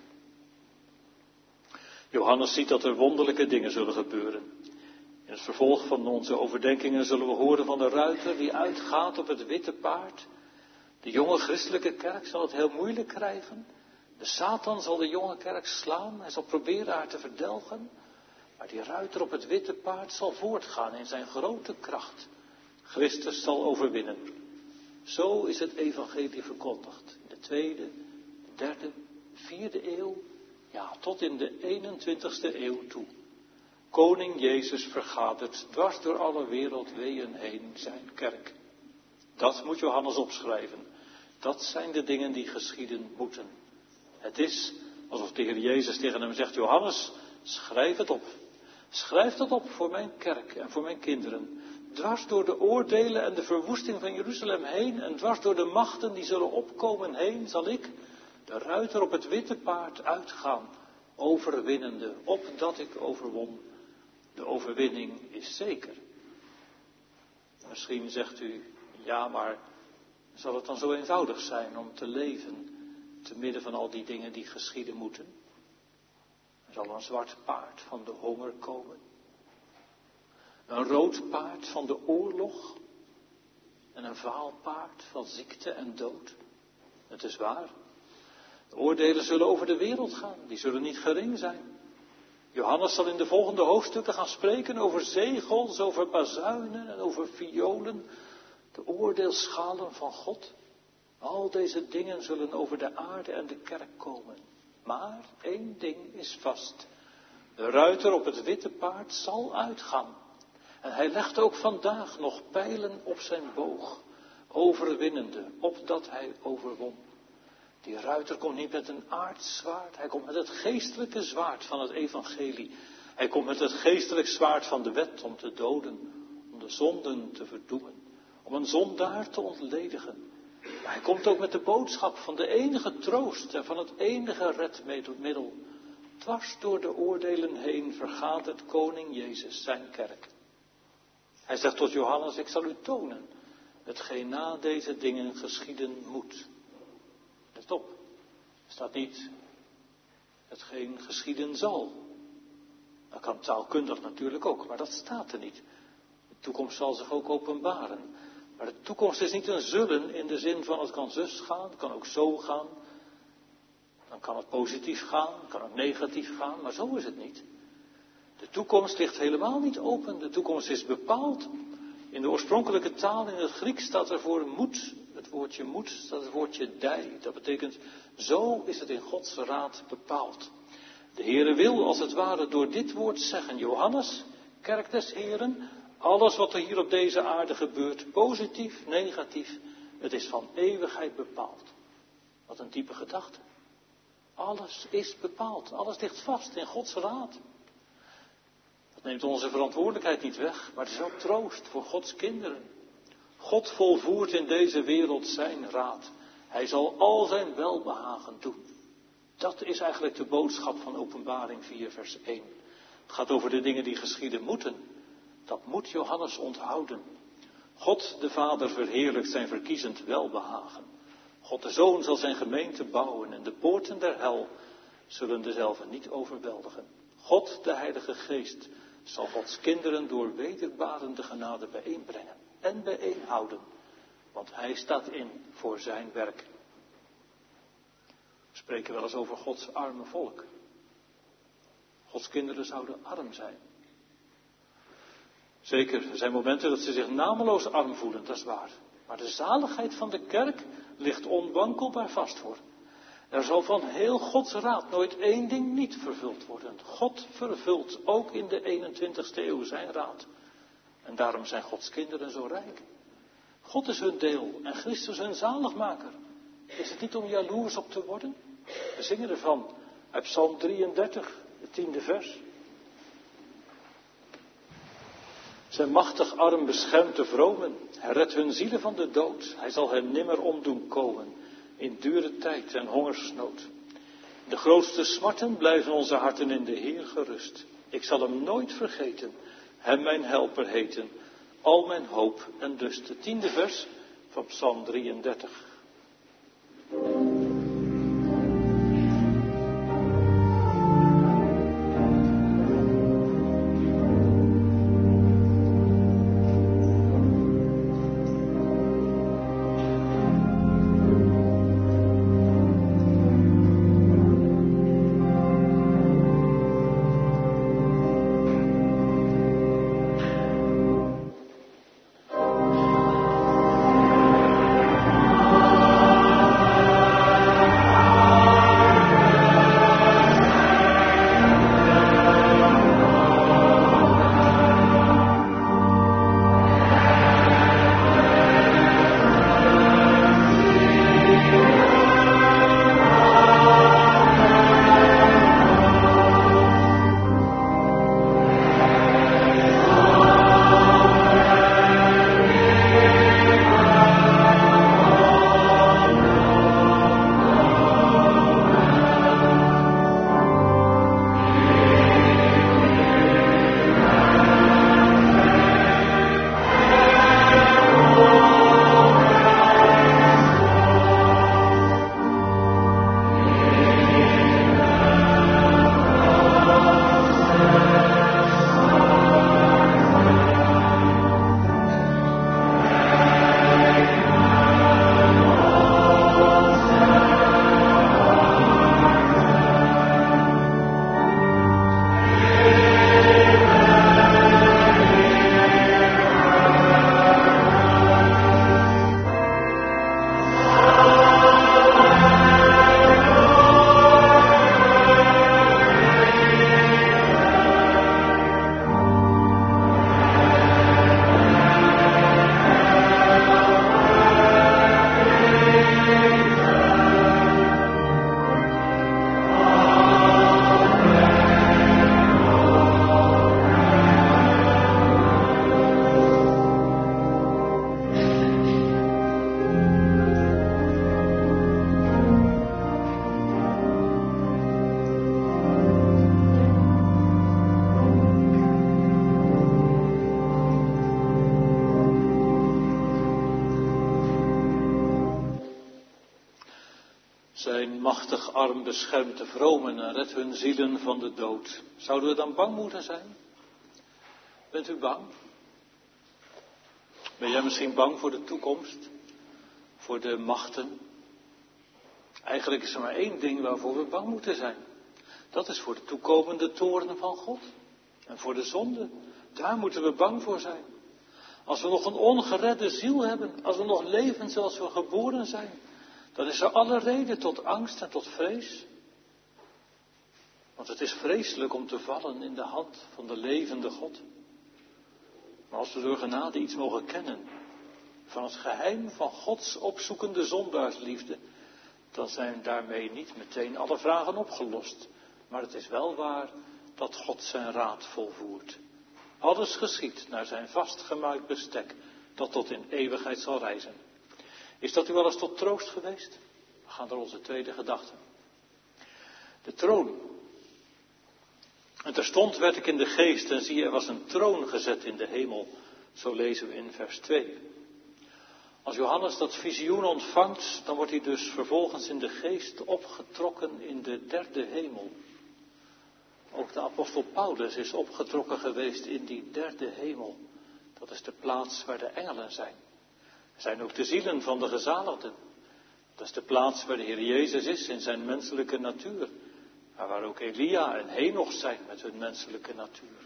Johannes ziet dat er wonderlijke dingen zullen gebeuren. In het vervolg van onze overdenkingen zullen we horen van de ruiter die uitgaat op het witte paard. De jonge christelijke kerk zal het heel moeilijk krijgen. De Satan zal de jonge kerk slaan, hij zal proberen haar te verdelgen, maar die ruiter op het witte paard zal voortgaan in zijn grote kracht. Christus zal overwinnen. Zo is het evangelie verkondigd. In de 2e, 3e, 4e eeuw, ja, tot in de 21ste eeuw toe. Koning Jezus vergadert dwars door alle wereldweeën heen zijn kerk. Dat moet Johannes opschrijven. Dat zijn de dingen die geschieden moeten. Het is alsof de Heer Jezus tegen hem zegt, Johannes, schrijf het op. Schrijf dat op voor mijn kerk en voor mijn kinderen. Dwars door de oordelen en de verwoesting van Jeruzalem heen en dwars door de machten die zullen opkomen heen, zal ik, de ruiter op het witte paard, uitgaan, overwinnende, opdat ik overwon. De overwinning is zeker. Misschien zegt u, ja, maar zal het dan zo eenvoudig zijn om te leven te midden van al die dingen die geschieden moeten? Er zal een zwart paard van de honger komen. Een rood paard van de oorlog. En een vaal paard van ziekte en dood. Het is waar. De oordelen zullen over de wereld gaan. Die zullen niet gering zijn. Johannes zal in de volgende hoofdstukken gaan spreken over zegels, over bazuinen en over violen. De oordeelschalen van God. Al deze dingen zullen over de aarde en de kerk komen. Maar één ding is vast. De ruiter op het witte paard zal uitgaan. En hij legt ook vandaag nog pijlen op zijn boog. Overwinnende, opdat hij overwon. Die ruiter komt niet met een aards zwaard. Hij komt met het geestelijke zwaard van het evangelie. Hij komt met het geestelijk zwaard van de wet om te doden. Om de zonden te verdoemen. Om een zondaar te ontledigen. Maar hij komt ook met de boodschap van de enige troost en van het enige redmiddel. Dwars door de oordelen heen vergaat het koning Jezus zijn kerk. Hij zegt tot Johannes, ik zal u tonen hetgeen na deze dingen geschieden moet. Let op, er staat niet hetgeen geschieden zal. Dat kan taalkundig natuurlijk ook, maar dat staat er niet. De toekomst zal zich ook openbaren. Maar de toekomst is niet een zullen in de zin van het kan zus gaan, het kan ook zo gaan. Dan kan het positief gaan, kan het negatief gaan, maar zo is het niet. De toekomst ligt helemaal niet open, de toekomst is bepaald. In de oorspronkelijke taal, in het Grieks, staat er voor moet, het woordje moet, staat het woordje dei. Dat betekent, zo is het in Gods raad bepaald. De Heere wil, als het ware, door dit woord zeggen, Johannes, kerk des Heren, alles wat er hier op deze aarde gebeurt, positief, negatief, het is van eeuwigheid bepaald. Wat een diepe gedachte. Alles is bepaald, alles ligt vast in Gods raad. Dat neemt onze verantwoordelijkheid niet weg, maar het is ook troost voor Gods kinderen. God volvoert in deze wereld zijn raad. Hij zal al zijn welbehagen doen. Dat is eigenlijk de boodschap van Openbaring 4 vers 1. Het gaat over de dingen die geschieden moeten. Dat moet Johannes onthouden. God de Vader verheerlijkt zijn verkiezend welbehagen. God de Zoon zal zijn gemeente bouwen en de poorten der hel zullen dezelfde niet overweldigen. God de Heilige Geest zal Gods kinderen door wederbarende genade bijeenbrengen en bijeenhouden. Want hij staat in voor zijn werk. We spreken wel eens over Gods arme volk. Gods kinderen zouden arm zijn. Zeker, er zijn momenten dat ze zich nameloos arm voelen, dat is waar. Maar de zaligheid van de kerk ligt onwankelbaar vast voor. Er zal van heel Gods raad nooit één ding niet vervuld worden. God vervult ook in de 21ste eeuw zijn raad. En daarom zijn Gods kinderen zo rijk. God is hun deel en Christus hun zaligmaker. Is het niet om jaloers op te worden? We zingen ervan uit Psalm 33, het 10e vers. Zijn machtig arm beschermt de vromen. Hij redt hun zielen van de dood. Hij zal hen nimmer omdoen komen in dure tijd en hongersnood. De grootste smarten blijven onze harten in de Heer gerust. Ik zal hem nooit vergeten, hem mijn helper heten, al mijn hoop en lust. Het 10e vers van Psalm 33. Zijn machtig arm beschermt de vromen en redt hun zielen van de dood. Zouden we dan bang moeten zijn? Bent u bang? Ben jij misschien bang voor de toekomst? Voor de machten? Eigenlijk is er maar één ding waarvoor we bang moeten zijn. Dat is voor de toekomende toornen van God. En voor de zonde. Daar moeten we bang voor zijn. Als we nog een ongeredde ziel hebben, als we nog leven zoals we geboren zijn, dan is er alle reden tot angst en tot vrees. Want het is vreselijk om te vallen in de hand van de levende God. Maar als we door genade iets mogen kennen van het geheim van Gods opzoekende zondaarsliefde, dan zijn daarmee niet meteen alle vragen opgelost. Maar het is wel waar dat God zijn raad volvoert. Alles geschiet naar zijn vastgemaakt bestek, dat tot in eeuwigheid zal reizen. Is dat u wel eens tot troost geweest? We gaan naar onze tweede gedachte. De troon. En terstond werd ik in de geest en zie, er was een troon gezet in de hemel. Zo lezen we in vers 2. Als Johannes dat visioen ontvangt, dan wordt hij dus vervolgens in de geest opgetrokken in de derde hemel. Ook de apostel Paulus is opgetrokken geweest in die derde hemel. Dat is de plaats waar de engelen zijn. Er zijn ook de zielen van de gezaligden. Dat is de plaats waar de Heer Jezus is in zijn menselijke natuur. Maar waar ook Elia en Henoch zijn met hun menselijke natuur.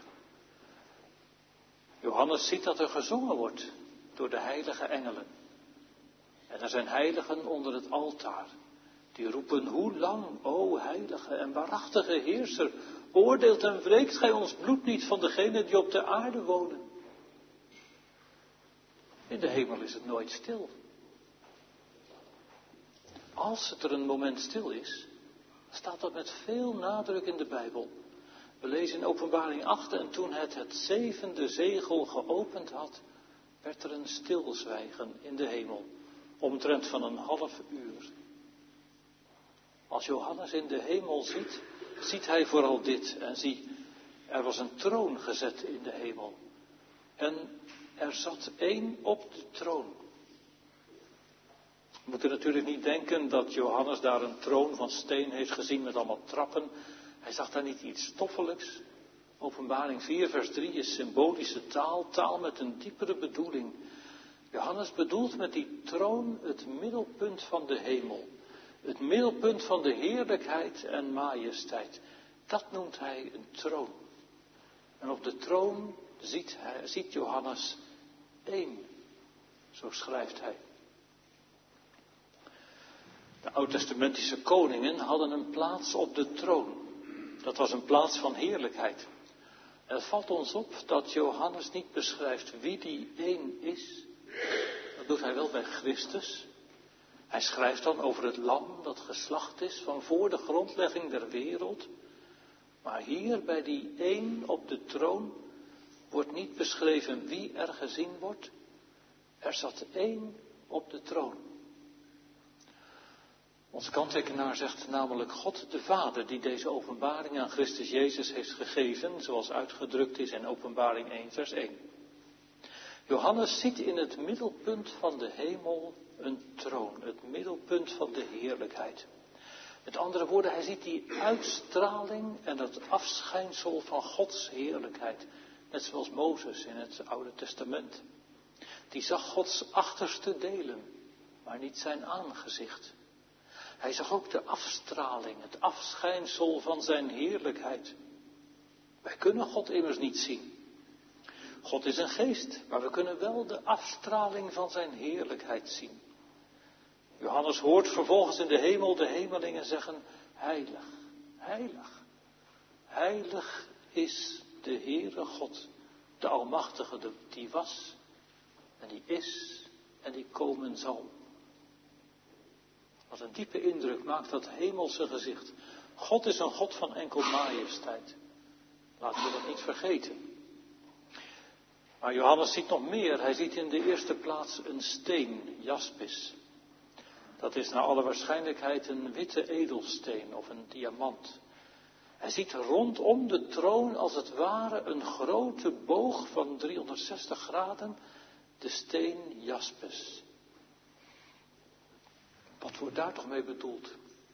Johannes ziet dat er gezongen wordt door de heilige engelen. En er zijn heiligen onder het altaar. Die roepen, hoe lang, o heilige en waarachtige heerser, oordeelt en wreekt gij ons bloed niet van degenen die op de aarde wonen. In de hemel is het nooit stil. Als het er een moment stil is, staat dat met veel nadruk in de Bijbel. We lezen in Openbaring 8, en toen het zevende zegel geopend had, werd er een stilzwijgen in de hemel, omtrent van een half uur. Als Johannes in de hemel ziet, ziet hij vooral dit. En zie, er was een troon gezet in de hemel. En er zat één op de troon. We moeten natuurlijk niet denken dat Johannes daar een troon van steen heeft gezien met allemaal trappen. Hij zag daar niet iets stoffelijks. Openbaring 4 vers 3 is symbolische taal, taal met een diepere bedoeling. Johannes bedoelt met die troon het middelpunt van de hemel. Het middelpunt van de heerlijkheid en majesteit. Dat noemt hij een troon. En op de troon ziet Johannes één. Zo schrijft hij. De oud-testamentische koningen hadden een plaats op de troon. Dat was een plaats van heerlijkheid. En het valt ons op dat Johannes niet beschrijft wie die één is. Dat doet hij wel bij Christus. Hij schrijft dan over het lam dat geslacht is van voor de grondlegging der wereld. Maar hier bij die één op de troon wordt niet beschreven wie er gezien wordt. Er zat één op de troon. Ons kanttekenaar zegt namelijk God de Vader die deze openbaring aan Christus Jezus heeft gegeven, zoals uitgedrukt is in Openbaring 1 vers 1. Johannes ziet in het middelpunt van de hemel een troon, het middelpunt van de heerlijkheid. Met andere woorden, hij ziet die uitstraling en het afschijnsel van Gods heerlijkheid. Net zoals Mozes in het Oude Testament. Die zag Gods achterste delen, maar niet zijn aangezicht. Hij zag ook de afstraling, het afschijnsel van zijn heerlijkheid. Wij kunnen God immers niet zien. God is een geest, maar we kunnen wel de afstraling van zijn heerlijkheid zien. Johannes hoort vervolgens in de hemel de hemelingen zeggen, heilig, heilig, heilig is de Heere God, de Almachtige, die was en die is en die komen zal. Wat een diepe indruk maakt dat hemelse gezicht. God is een God van enkel majesteit. Laten we dat niet vergeten. Maar Johannes ziet nog meer. Hij ziet in de eerste plaats een steen, jaspis. Dat is naar alle waarschijnlijkheid een witte edelsteen of een diamant. Hij ziet rondom de troon als het ware een grote boog van 360 graden, de steen jaspis. Wat wordt daar toch mee bedoeld?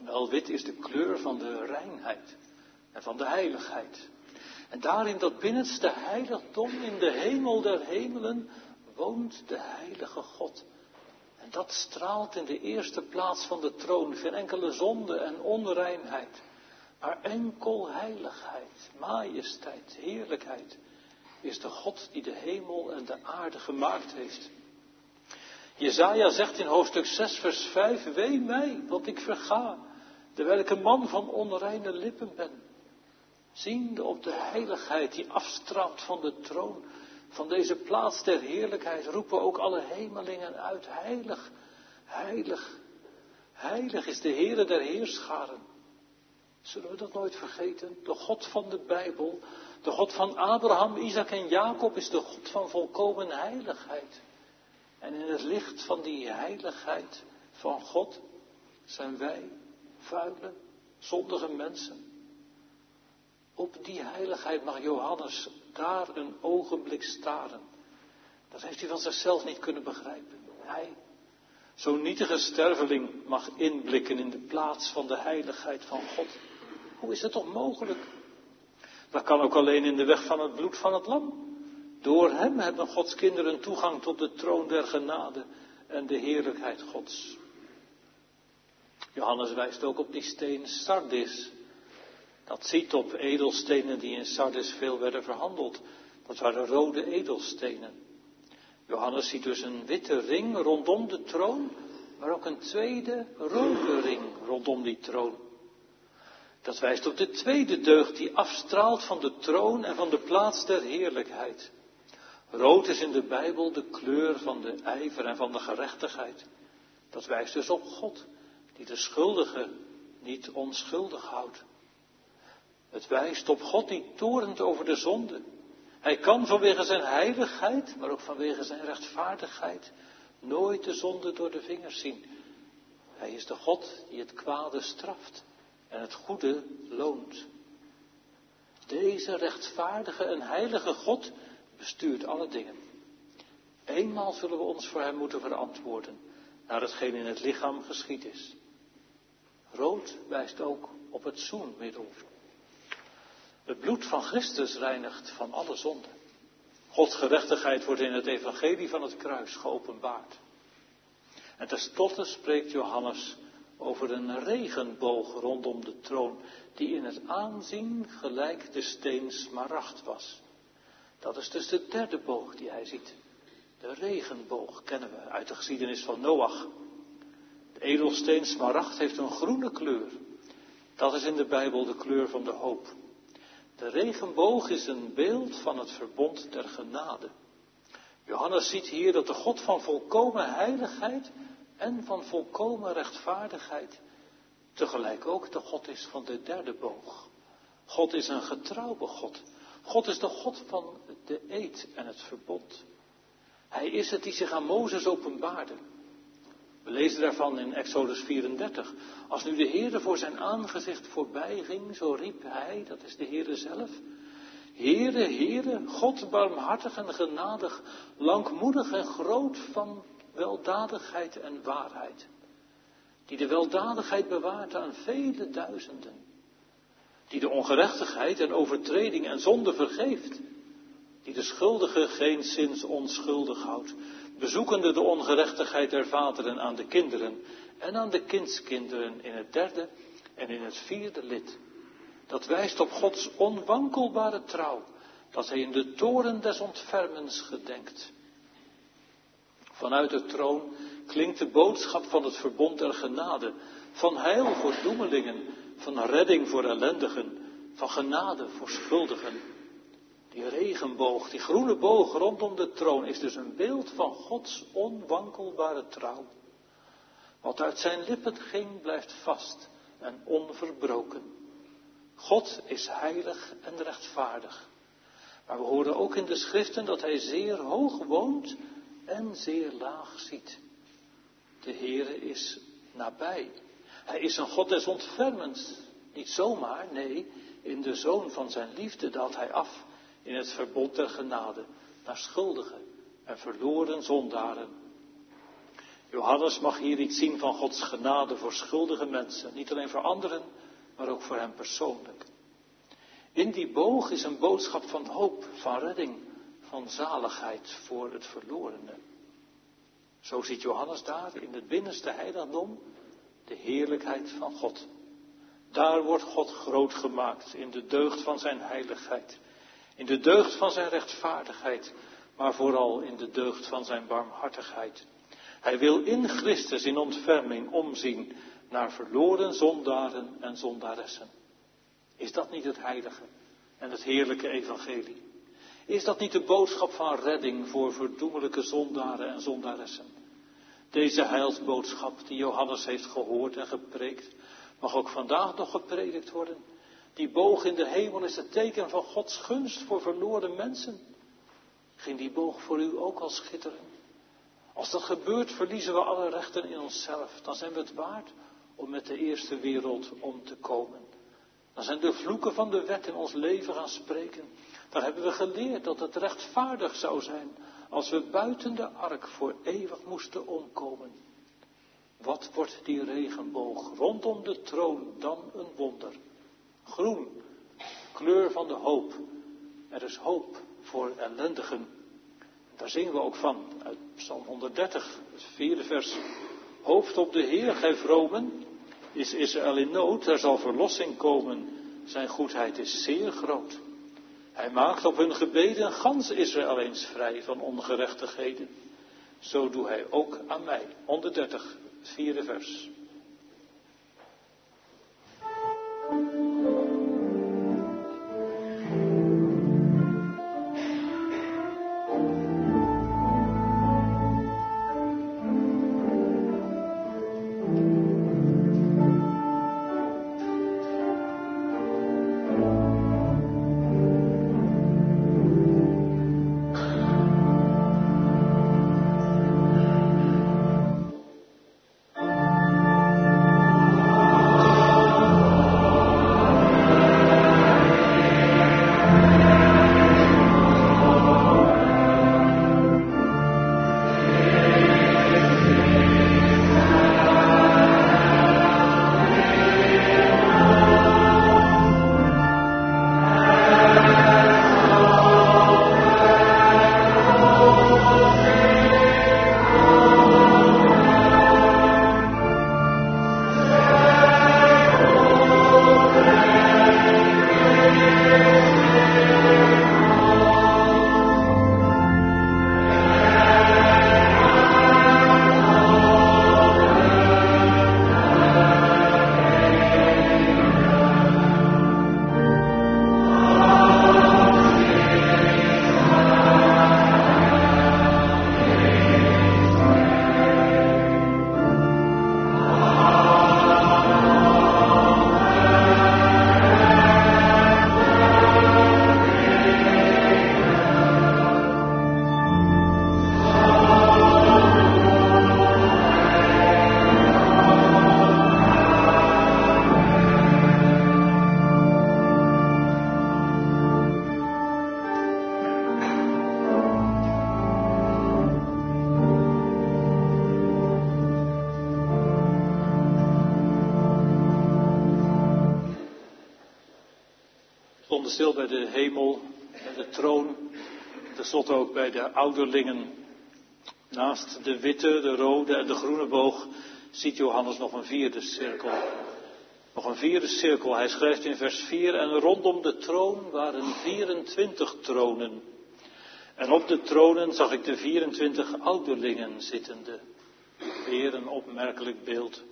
Wel, wit is de kleur van de reinheid en van de heiligheid. En daar in dat binnenste heiligdom, in de hemel der hemelen, woont de heilige God. En dat straalt in de eerste plaats van de troon. Geen enkele zonde en onreinheid, maar enkel heiligheid, majesteit, heerlijkheid is de God die de hemel en de aarde gemaakt heeft. Jesaja zegt in hoofdstuk 6 vers 5, wee mij, want ik verga, terwijl ik een man van onreine lippen ben. Ziende op de heiligheid die afstraalt van de troon, van deze plaats der heerlijkheid, roepen ook alle hemelingen uit, heilig, heilig, heilig is de Heere der heerscharen. Zullen we dat nooit vergeten? De God van de Bijbel, de God van Abraham, Isaac en Jacob is de God van volkomen heiligheid. En in het licht van die heiligheid van God zijn wij vuile, zondige mensen. Op die heiligheid mag Johannes daar een ogenblik staren. Dat heeft hij van zichzelf niet kunnen begrijpen. Hij, zo'n nietige sterveling, mag inblikken in de plaats van de heiligheid van God. Hoe is het toch mogelijk? Dat kan ook alleen in de weg van het bloed van het lam. Door hem hebben Gods kinderen toegang tot de troon der genade en de heerlijkheid Gods. Johannes wijst ook op die steen sardis. Dat ziet op edelstenen die in Sardis veel werden verhandeld. Dat waren rode edelstenen. Johannes ziet dus een witte ring rondom de troon, maar ook een tweede rode ring rondom die troon. Dat wijst op de tweede deugd die afstraalt van de troon en van de plaats der heerlijkheid. Rood is in de Bijbel de kleur van de ijver en van de gerechtigheid. Dat wijst dus op God, die de schuldige niet onschuldig houdt. Het wijst op God die torent over de zonde. Hij kan vanwege zijn heiligheid, maar ook vanwege zijn rechtvaardigheid, nooit de zonde door de vingers zien. Hij is de God die het kwade straft en het goede loont. Deze rechtvaardige en heilige God bestuurt alle dingen. Eenmaal zullen we ons voor hem moeten verantwoorden, naar hetgeen in het lichaam geschied is. Rood wijst ook op het zoenmiddel. Het bloed van Christus reinigt van alle zonde. Gods gerechtigheid wordt in het evangelie van het kruis geopenbaard. En tenslotte spreekt Johannes over een regenboog rondom de troon, die in het aanzien gelijk de steen smaragd was. Dat is dus de derde boog die hij ziet. De regenboog kennen we uit de geschiedenis van Noach. De edelsteen smaragd heeft een groene kleur. Dat is in de Bijbel de kleur van de hoop. De regenboog is een beeld van het verbond der genade. Johannes ziet hier dat de God van volkomen heiligheid en van volkomen rechtvaardigheid tegelijk ook de God is van de derde boog. God is een getrouwe God. God is de God van de eed en het verbond. Hij is het die zich aan Mozes openbaarde. We lezen daarvan in Exodus 34. Als nu de Heere voor zijn aangezicht voorbij ging, zo riep hij, dat is de Heere zelf. Heere, Heere, God barmhartig en genadig, langmoedig en groot van weldadigheid en waarheid. Die de weldadigheid bewaart aan vele duizenden. Die de ongerechtigheid en overtreding en zonde vergeeft. Die de schuldige geenszins onschuldig houdt. Bezoekende de ongerechtigheid der vaderen aan de kinderen en aan de kindskinderen in het derde en in het vierde lid. Dat wijst op Gods onwankelbare trouw, dat hij in de toren des ontfermens gedenkt. Vanuit de troon klinkt de boodschap van het verbond der genade, van heil voor doemelingen, van redding voor ellendigen, van genade voor schuldigen. Die regenboog, die groene boog rondom de troon is dus een beeld van Gods onwankelbare trouw. Wat uit zijn lippen ging blijft vast en onverbroken. God is heilig en rechtvaardig. Maar we horen ook in de schriften dat hij zeer hoog woont en zeer laag ziet. De Heere is nabij. Hij is een God des ontfermens. Niet zomaar, nee, in de zoon van zijn liefde daalt hij af in het verbond der genade naar schuldige en verloren zondaren. Johannes mag hier iets zien van Gods genade voor schuldige mensen. Niet alleen voor anderen, maar ook voor hem persoonlijk. In die boog is een boodschap van hoop, van redding, van zaligheid voor het verlorene. Zo ziet Johannes daar in het binnenste heiligdom de heerlijkheid van God. Daar wordt God groot gemaakt in de deugd van zijn heiligheid. In de deugd van zijn rechtvaardigheid, maar vooral in de deugd van zijn barmhartigheid. Hij wil in Christus in ontferming omzien naar verloren zondaren en zondaressen. Is dat niet het heilige en het heerlijke evangelie? Is dat niet de boodschap van redding voor verdoemelijke zondaren en zondaressen? Deze heilsboodschap die Johannes heeft gehoord en gepreekt, mag ook vandaag nog gepredikt worden. Die boog in de hemel is het teken van Gods gunst voor verloren mensen. Ging die boog voor u ook al schitteren? Als dat gebeurt, verliezen we alle rechten in onszelf. Dan zijn we het waard om met de eerste wereld om te komen. Dan zijn de vloeken van de wet in ons leven gaan spreken. Dan hebben we geleerd dat het rechtvaardig zou zijn als we buiten de ark voor eeuwig moesten omkomen. Wat wordt die regenboog rondom de troon dan een wonder? Groen, kleur van de hoop. Er is hoop voor ellendigen. Daar zingen we ook van, uit Psalm 130, het 4e vers. Hoofd op de Heer, gij vromen, is Israël in nood, er zal verlossing komen. Zijn goedheid is zeer groot. Hij maakt op hun gebeden gans Israël eens vrij van ongerechtigheden. Zo doet hij ook aan mij. 130, het 4e vers. stonden stil bij de hemel en de troon. Tenslotte ook bij de ouderlingen. Naast de witte, de rode en de groene boog ziet Johannes nog een vierde cirkel. Nog een vierde cirkel. Hij schrijft in vers 4: en rondom de troon waren 24 tronen. En op de tronen zag ik de 24 ouderlingen zittende. Weer een opmerkelijk beeld.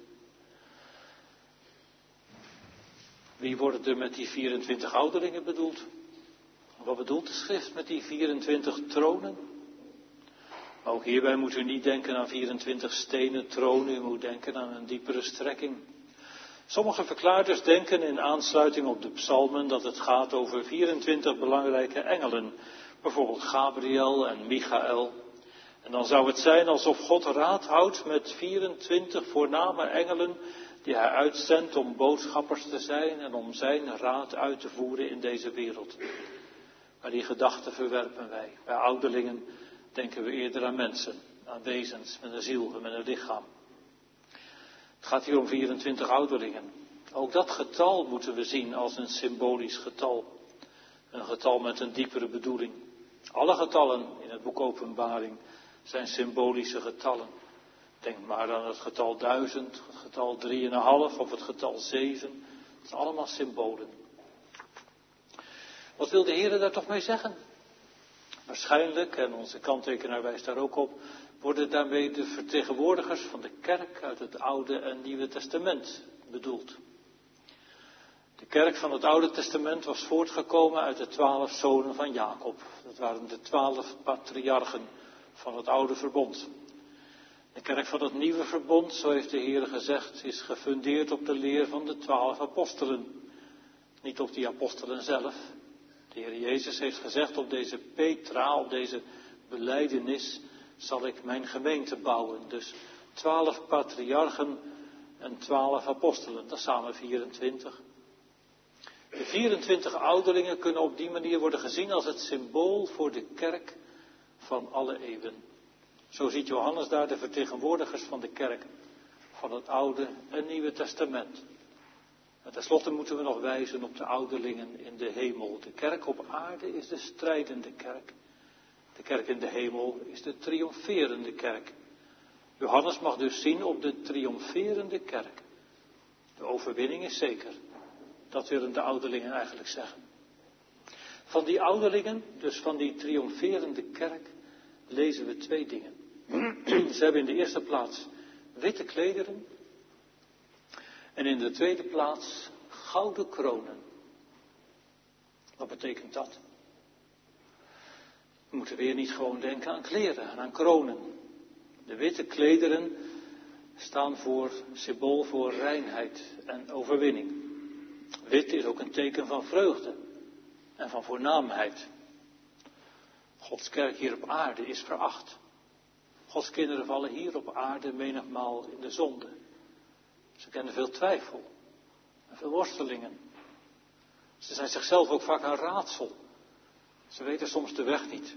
Wie worden er met die 24 ouderlingen bedoeld? Wat bedoelt de schrift met die 24 tronen? Ook hierbij moet u niet denken aan 24 stenen tronen, u moet denken aan een diepere strekking. Sommige verklaarders denken in aansluiting op de psalmen dat het gaat over 24 belangrijke engelen. Bijvoorbeeld Gabriel en Michael. En dan zou het zijn alsof God raad houdt met 24 voorname engelen die hij uitzendt om boodschappers te zijn en om zijn raad uit te voeren in deze wereld. Maar die gedachten verwerpen wij. Bij ouderlingen denken we eerder aan mensen, aan wezens met een ziel en met een lichaam. Het gaat hier om 24 ouderlingen. Ook dat getal moeten we zien als een symbolisch getal. Een getal met een diepere bedoeling. Alle getallen in het boek Openbaring zijn symbolische getallen. Denk maar aan het getal 1000, het getal 3,5 of het getal 7. Het zijn allemaal symbolen. Wat wil de Heer daar toch mee zeggen? Waarschijnlijk, en onze kanttekenaar wijst daar ook op, worden daarmee de vertegenwoordigers van de kerk uit het Oude en Nieuwe Testament bedoeld. De kerk van het Oude Testament was voortgekomen uit de 12 zonen van Jacob. Dat waren de 12 patriarchen van het Oude Verbond. De kerk van het Nieuwe Verbond, zo heeft de Heer gezegd, is gefundeerd op de leer van de 12 apostelen. Niet op die apostelen zelf. De Heer Jezus heeft gezegd, op deze Petra, op deze belijdenis, zal ik mijn gemeente bouwen. Dus 12 patriarchen en 12 apostelen, dat is samen 24. De 24 ouderlingen kunnen op die manier worden gezien als het symbool voor de kerk van alle eeuwen. Zo ziet Johannes daar de vertegenwoordigers van de kerk van het Oude en Nieuwe Testament. En tenslotte moeten we nog wijzen op de ouderlingen in de hemel. De kerk op aarde is de strijdende kerk. De kerk in de hemel is de triomferende kerk. Johannes mag dus zien op de triomferende kerk. De overwinning is zeker. Dat willen de ouderlingen eigenlijk zeggen. Van die ouderlingen, dus van die triomferende kerk, lezen we 2 dingen. Ze hebben in de eerste plaats witte klederen. En in de tweede plaats gouden kronen. Wat betekent dat? We moeten weer niet gewoon denken aan kleren en aan kronen. De witte klederen staan voor symbool voor reinheid en overwinning. Wit is ook een teken van vreugde en van voornaamheid. Gods kerk hier op aarde is veracht. Gods kinderen vallen hier op aarde menigmaal in de zonde. Ze kennen veel twijfel en veel worstelingen. Ze zijn zichzelf ook vaak een raadsel. Ze weten soms de weg niet.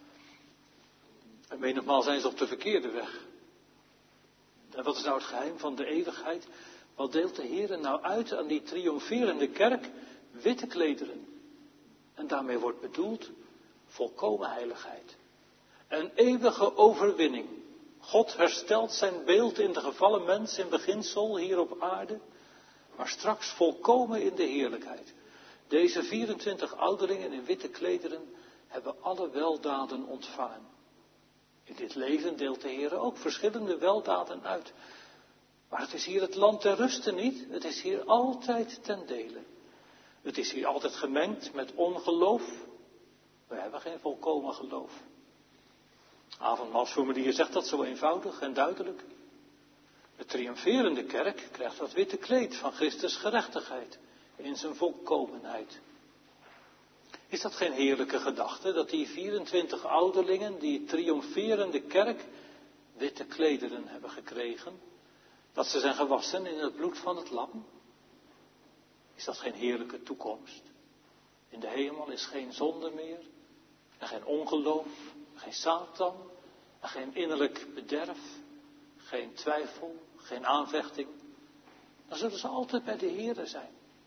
En menigmaal zijn ze op de verkeerde weg. En wat is nou het geheim van de eeuwigheid? Wat deelt de Heer nou uit aan die triomferende kerk? Witte klederen. En daarmee wordt bedoeld volkomen heiligheid. Een eeuwige overwinning. God herstelt zijn beeld in de gevallen mens in beginsel hier op aarde. Maar straks volkomen in de heerlijkheid. Deze 24 ouderlingen in witte klederen hebben alle weldaden ontvangen. In dit leven deelt de Heer ook verschillende weldaden uit. Maar het is hier het land der ruste niet. Het is hier altijd ten dele. Het is hier altijd gemengd met ongeloof. We hebben geen volkomen geloof. Avondmaalsformulier zegt dat zo eenvoudig en duidelijk. De triomferende kerk krijgt dat witte kleed van Christus gerechtigheid in zijn volkomenheid. Is dat geen heerlijke gedachte, dat die 24 ouderlingen, die triomferende kerk, witte klederen hebben gekregen? Dat ze zijn gewassen in het bloed van het lam? Is dat geen heerlijke toekomst? In de hemel is geen zonde meer, en geen ongeloof, geen Satan, en geen innerlijk bederf, geen twijfel, geen aanvechting. Dan zullen ze altijd bij de Heere zijn.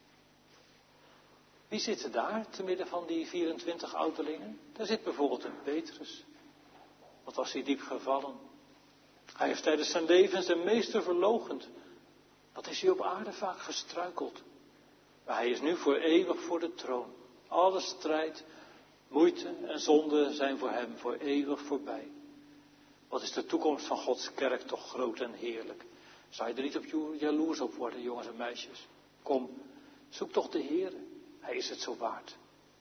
Wie zit er daar, te midden van die 24 ouderlingen? Daar zit bijvoorbeeld een Petrus. Wat was hij diep gevallen? Hij heeft tijdens zijn leven zijn meester verloochend. Wat is hij op aarde vaak gestruikeld. Maar hij is nu voor eeuwig voor de troon. Alle strijd, moeite en zonde zijn voor hem voor eeuwig voorbij. Wat is de toekomst van Gods kerk toch groot en heerlijk. Zou je er niet op jaloers op worden, jongens en meisjes? Kom, zoek toch de Heere. Hij is het zo waard.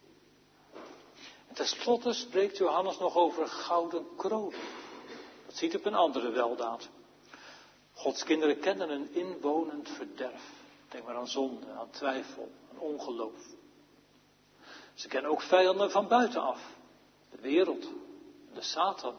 En tenslotte spreekt Johannes nog over gouden kronen. Dat ziet op een andere weldaad. Gods kinderen kennen een inwonend verderf. Denk maar aan zonde, aan twijfel, aan ongeloof. Ze kennen ook vijanden van buitenaf. De wereld, de Satan.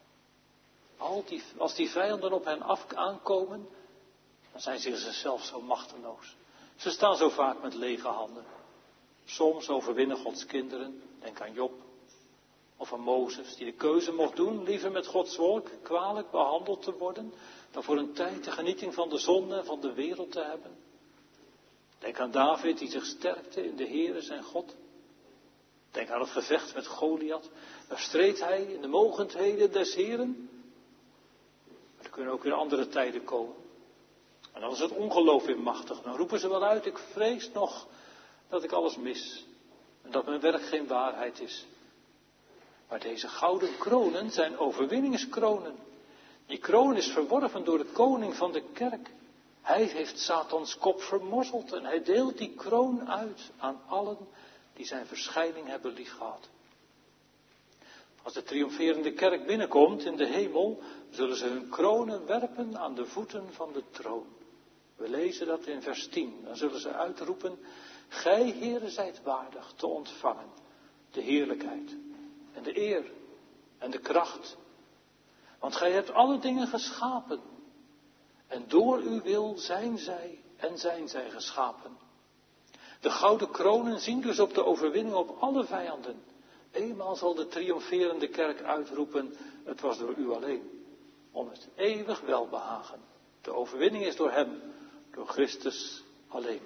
Als die vijanden op hen aankomen, dan zijn ze zichzelf zo machteloos. Ze staan zo vaak met lege handen. Soms overwinnen Gods kinderen, denk aan Job, of van Mozes, die de keuze mocht doen liever met Gods woord kwalijk behandeld te worden, dan voor een tijd de genieting van de zonde en van de wereld te hebben. Denk aan David die zich sterkte in de Heere zijn God. Denk aan het gevecht met Goliath. Daar streed hij in de mogendheden des Heeren. Maar er kunnen ook weer andere tijden komen. En dan is het ongeloof weer machtig. Dan roepen ze wel uit, ik vrees nog dat ik alles mis. En dat mijn werk geen waarheid is. Maar deze gouden kronen zijn overwinningskronen. Die kroon is verworven door de koning van de kerk. Hij heeft Satans kop vermorzeld en hij deelt die kroon uit aan allen die zijn verschijning hebben liefgehad. Als de triomferende kerk binnenkomt in de hemel, zullen ze hun kronen werpen aan de voeten van de troon. We lezen dat in vers 10. Dan zullen ze uitroepen, gij, Heere, zijt waardig te ontvangen de heerlijkheid en de eer en de kracht. Want gij hebt alle dingen geschapen. En door uw wil zijn zij geschapen. De gouden kronen zien dus op de overwinning op alle vijanden. Eenmaal zal de triomferende kerk uitroepen, het was door u alleen. Om het eeuwig welbehagen. De overwinning is door hem, door Christus alleen.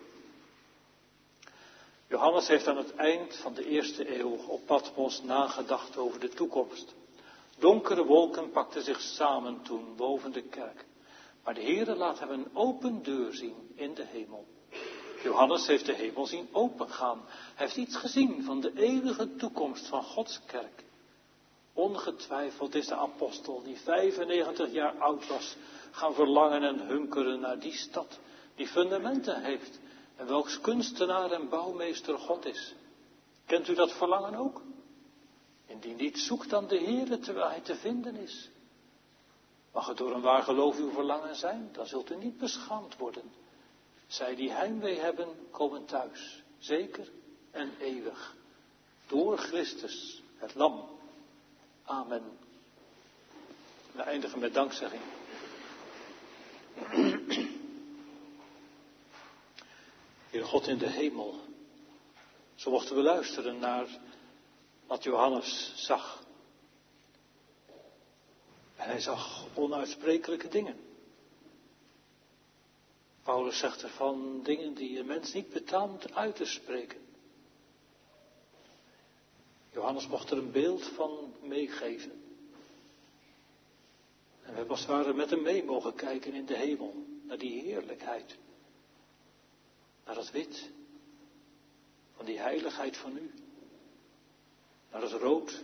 Johannes heeft aan het eind van de eerste eeuw op Patmos nagedacht over de toekomst. Donkere wolken pakten zich samen toen boven de kerk. Maar de Heere laat hem een open deur zien in de hemel. Johannes heeft de hemel zien opengaan. Hij heeft iets gezien van de eeuwige toekomst van Gods kerk. Ongetwijfeld is de apostel, die 95 jaar oud was, gaan verlangen en hunkeren naar die stad, die fundamenten heeft en welks kunstenaar en bouwmeester God is. Kent u dat verlangen ook? Indien niet, zoekt dan de Heere terwijl hij te vinden is. Mag het door een waar geloof uw verlangen zijn, dan zult u niet beschaamd worden. Zij die heimwee hebben, komen thuis, zeker en eeuwig. Door Christus, het Lam. Amen. We eindigen met dankzegging. Heer God in de hemel, zo mochten we luisteren naar wat Johannes zag. En hij zag onuitsprekelijke dingen. Paulus zegt ervan dingen die een mens niet betaamt uit te spreken. Johannes mocht er een beeld van meegeven. En we hebben als het ware met hem mee mogen kijken in de hemel, naar die heerlijkheid. Naar het wit van die heiligheid van u. Naar het rood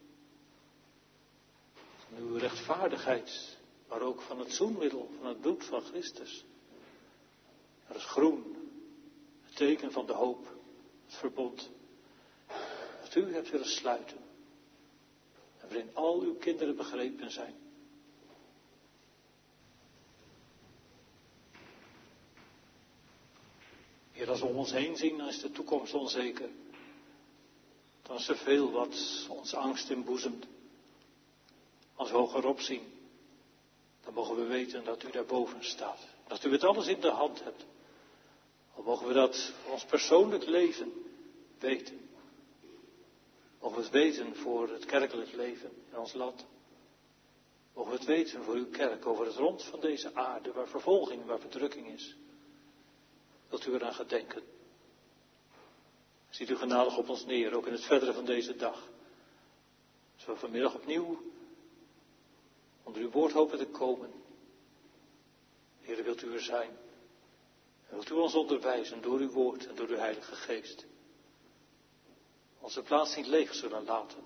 van uw rechtvaardigheid, maar ook van het zoenmiddel, van het bloed van Christus. Naar het groen, het teken van de hoop, het verbond, dat u hebt willen sluiten. En waarin al uw kinderen begrepen zijn. Heer, als we om ons heen zien, dan is de toekomst onzeker. Dan is er veel wat ons angst inboezemt. Als we hogerop zien, dan mogen we weten dat u daarboven staat. Dat u het alles in de hand hebt. Al mogen we dat voor ons persoonlijk leven weten. Mogen we het weten voor het kerkelijk leven in ons land. Mogen we het weten voor uw kerk over het rond van deze aarde, waar vervolging, waar verdrukking is. Wilt u eraan gedenken. Ziet u genadig op ons neer, ook in het verdere van deze dag. Zo vanmiddag opnieuw onder uw woord hopen te komen. Heer, wilt u er zijn. En wilt u ons onderwijzen door uw woord en door uw Heilige Geest. Onze plaats niet leeg zullen laten.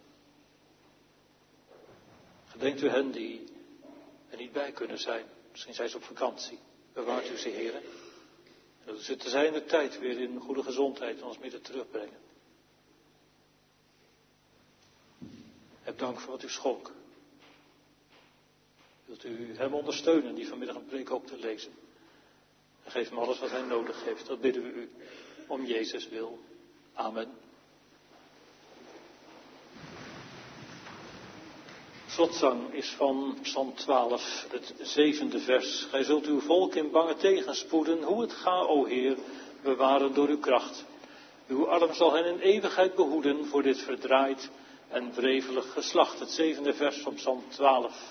Gedenkt u hen die er niet bij kunnen zijn. Misschien zijn ze op vakantie. Bewaart u ze, Heer. En dat ze te zijner tijd weer in goede gezondheid ons midden terugbrengen. Heb dank voor wat u schonk. Wilt u hem ondersteunen die vanmiddag een preek hoopt te lezen. En geef hem alles wat hij nodig heeft. Dat bidden we u om Jezus wil. Amen. Slotzang is van Psalm 12, het 7e vers. Gij zult uw volk in bange tegenspoeden, hoe het ga, o Heer, bewaren door uw kracht. Uw arm zal hen in eeuwigheid behoeden voor dit verdraaid en wrevelig geslacht. Het 7e vers van Psalm 12.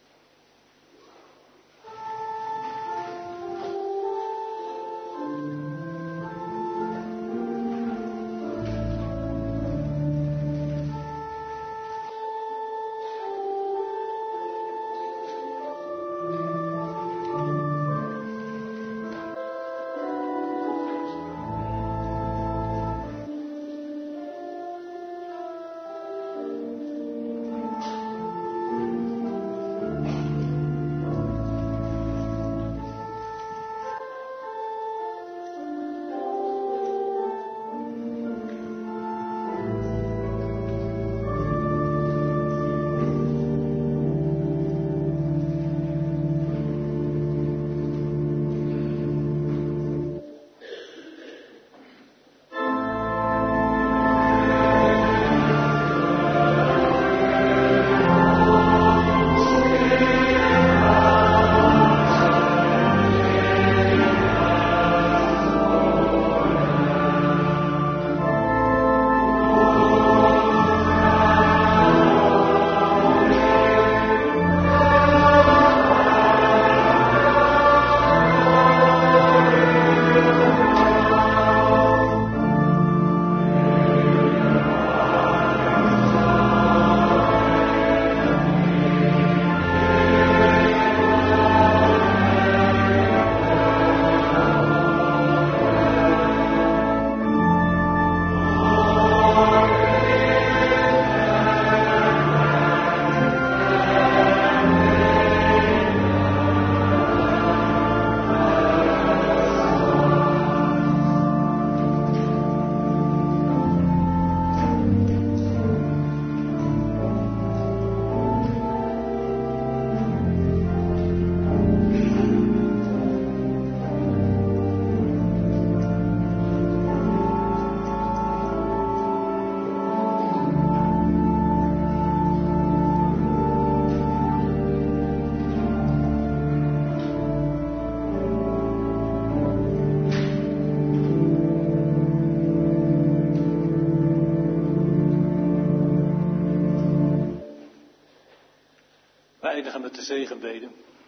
We eindigen met de zegenbeden.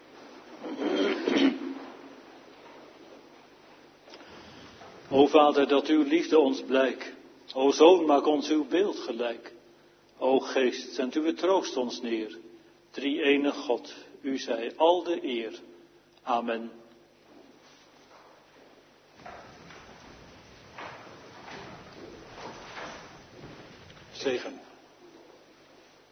O Vader, dat uw liefde ons blijk. O Zoon, maak ons uw beeld gelijk. O Geest, zend uw troost ons neer. Drie-enig God, u zij al de eer. Amen. Zegen.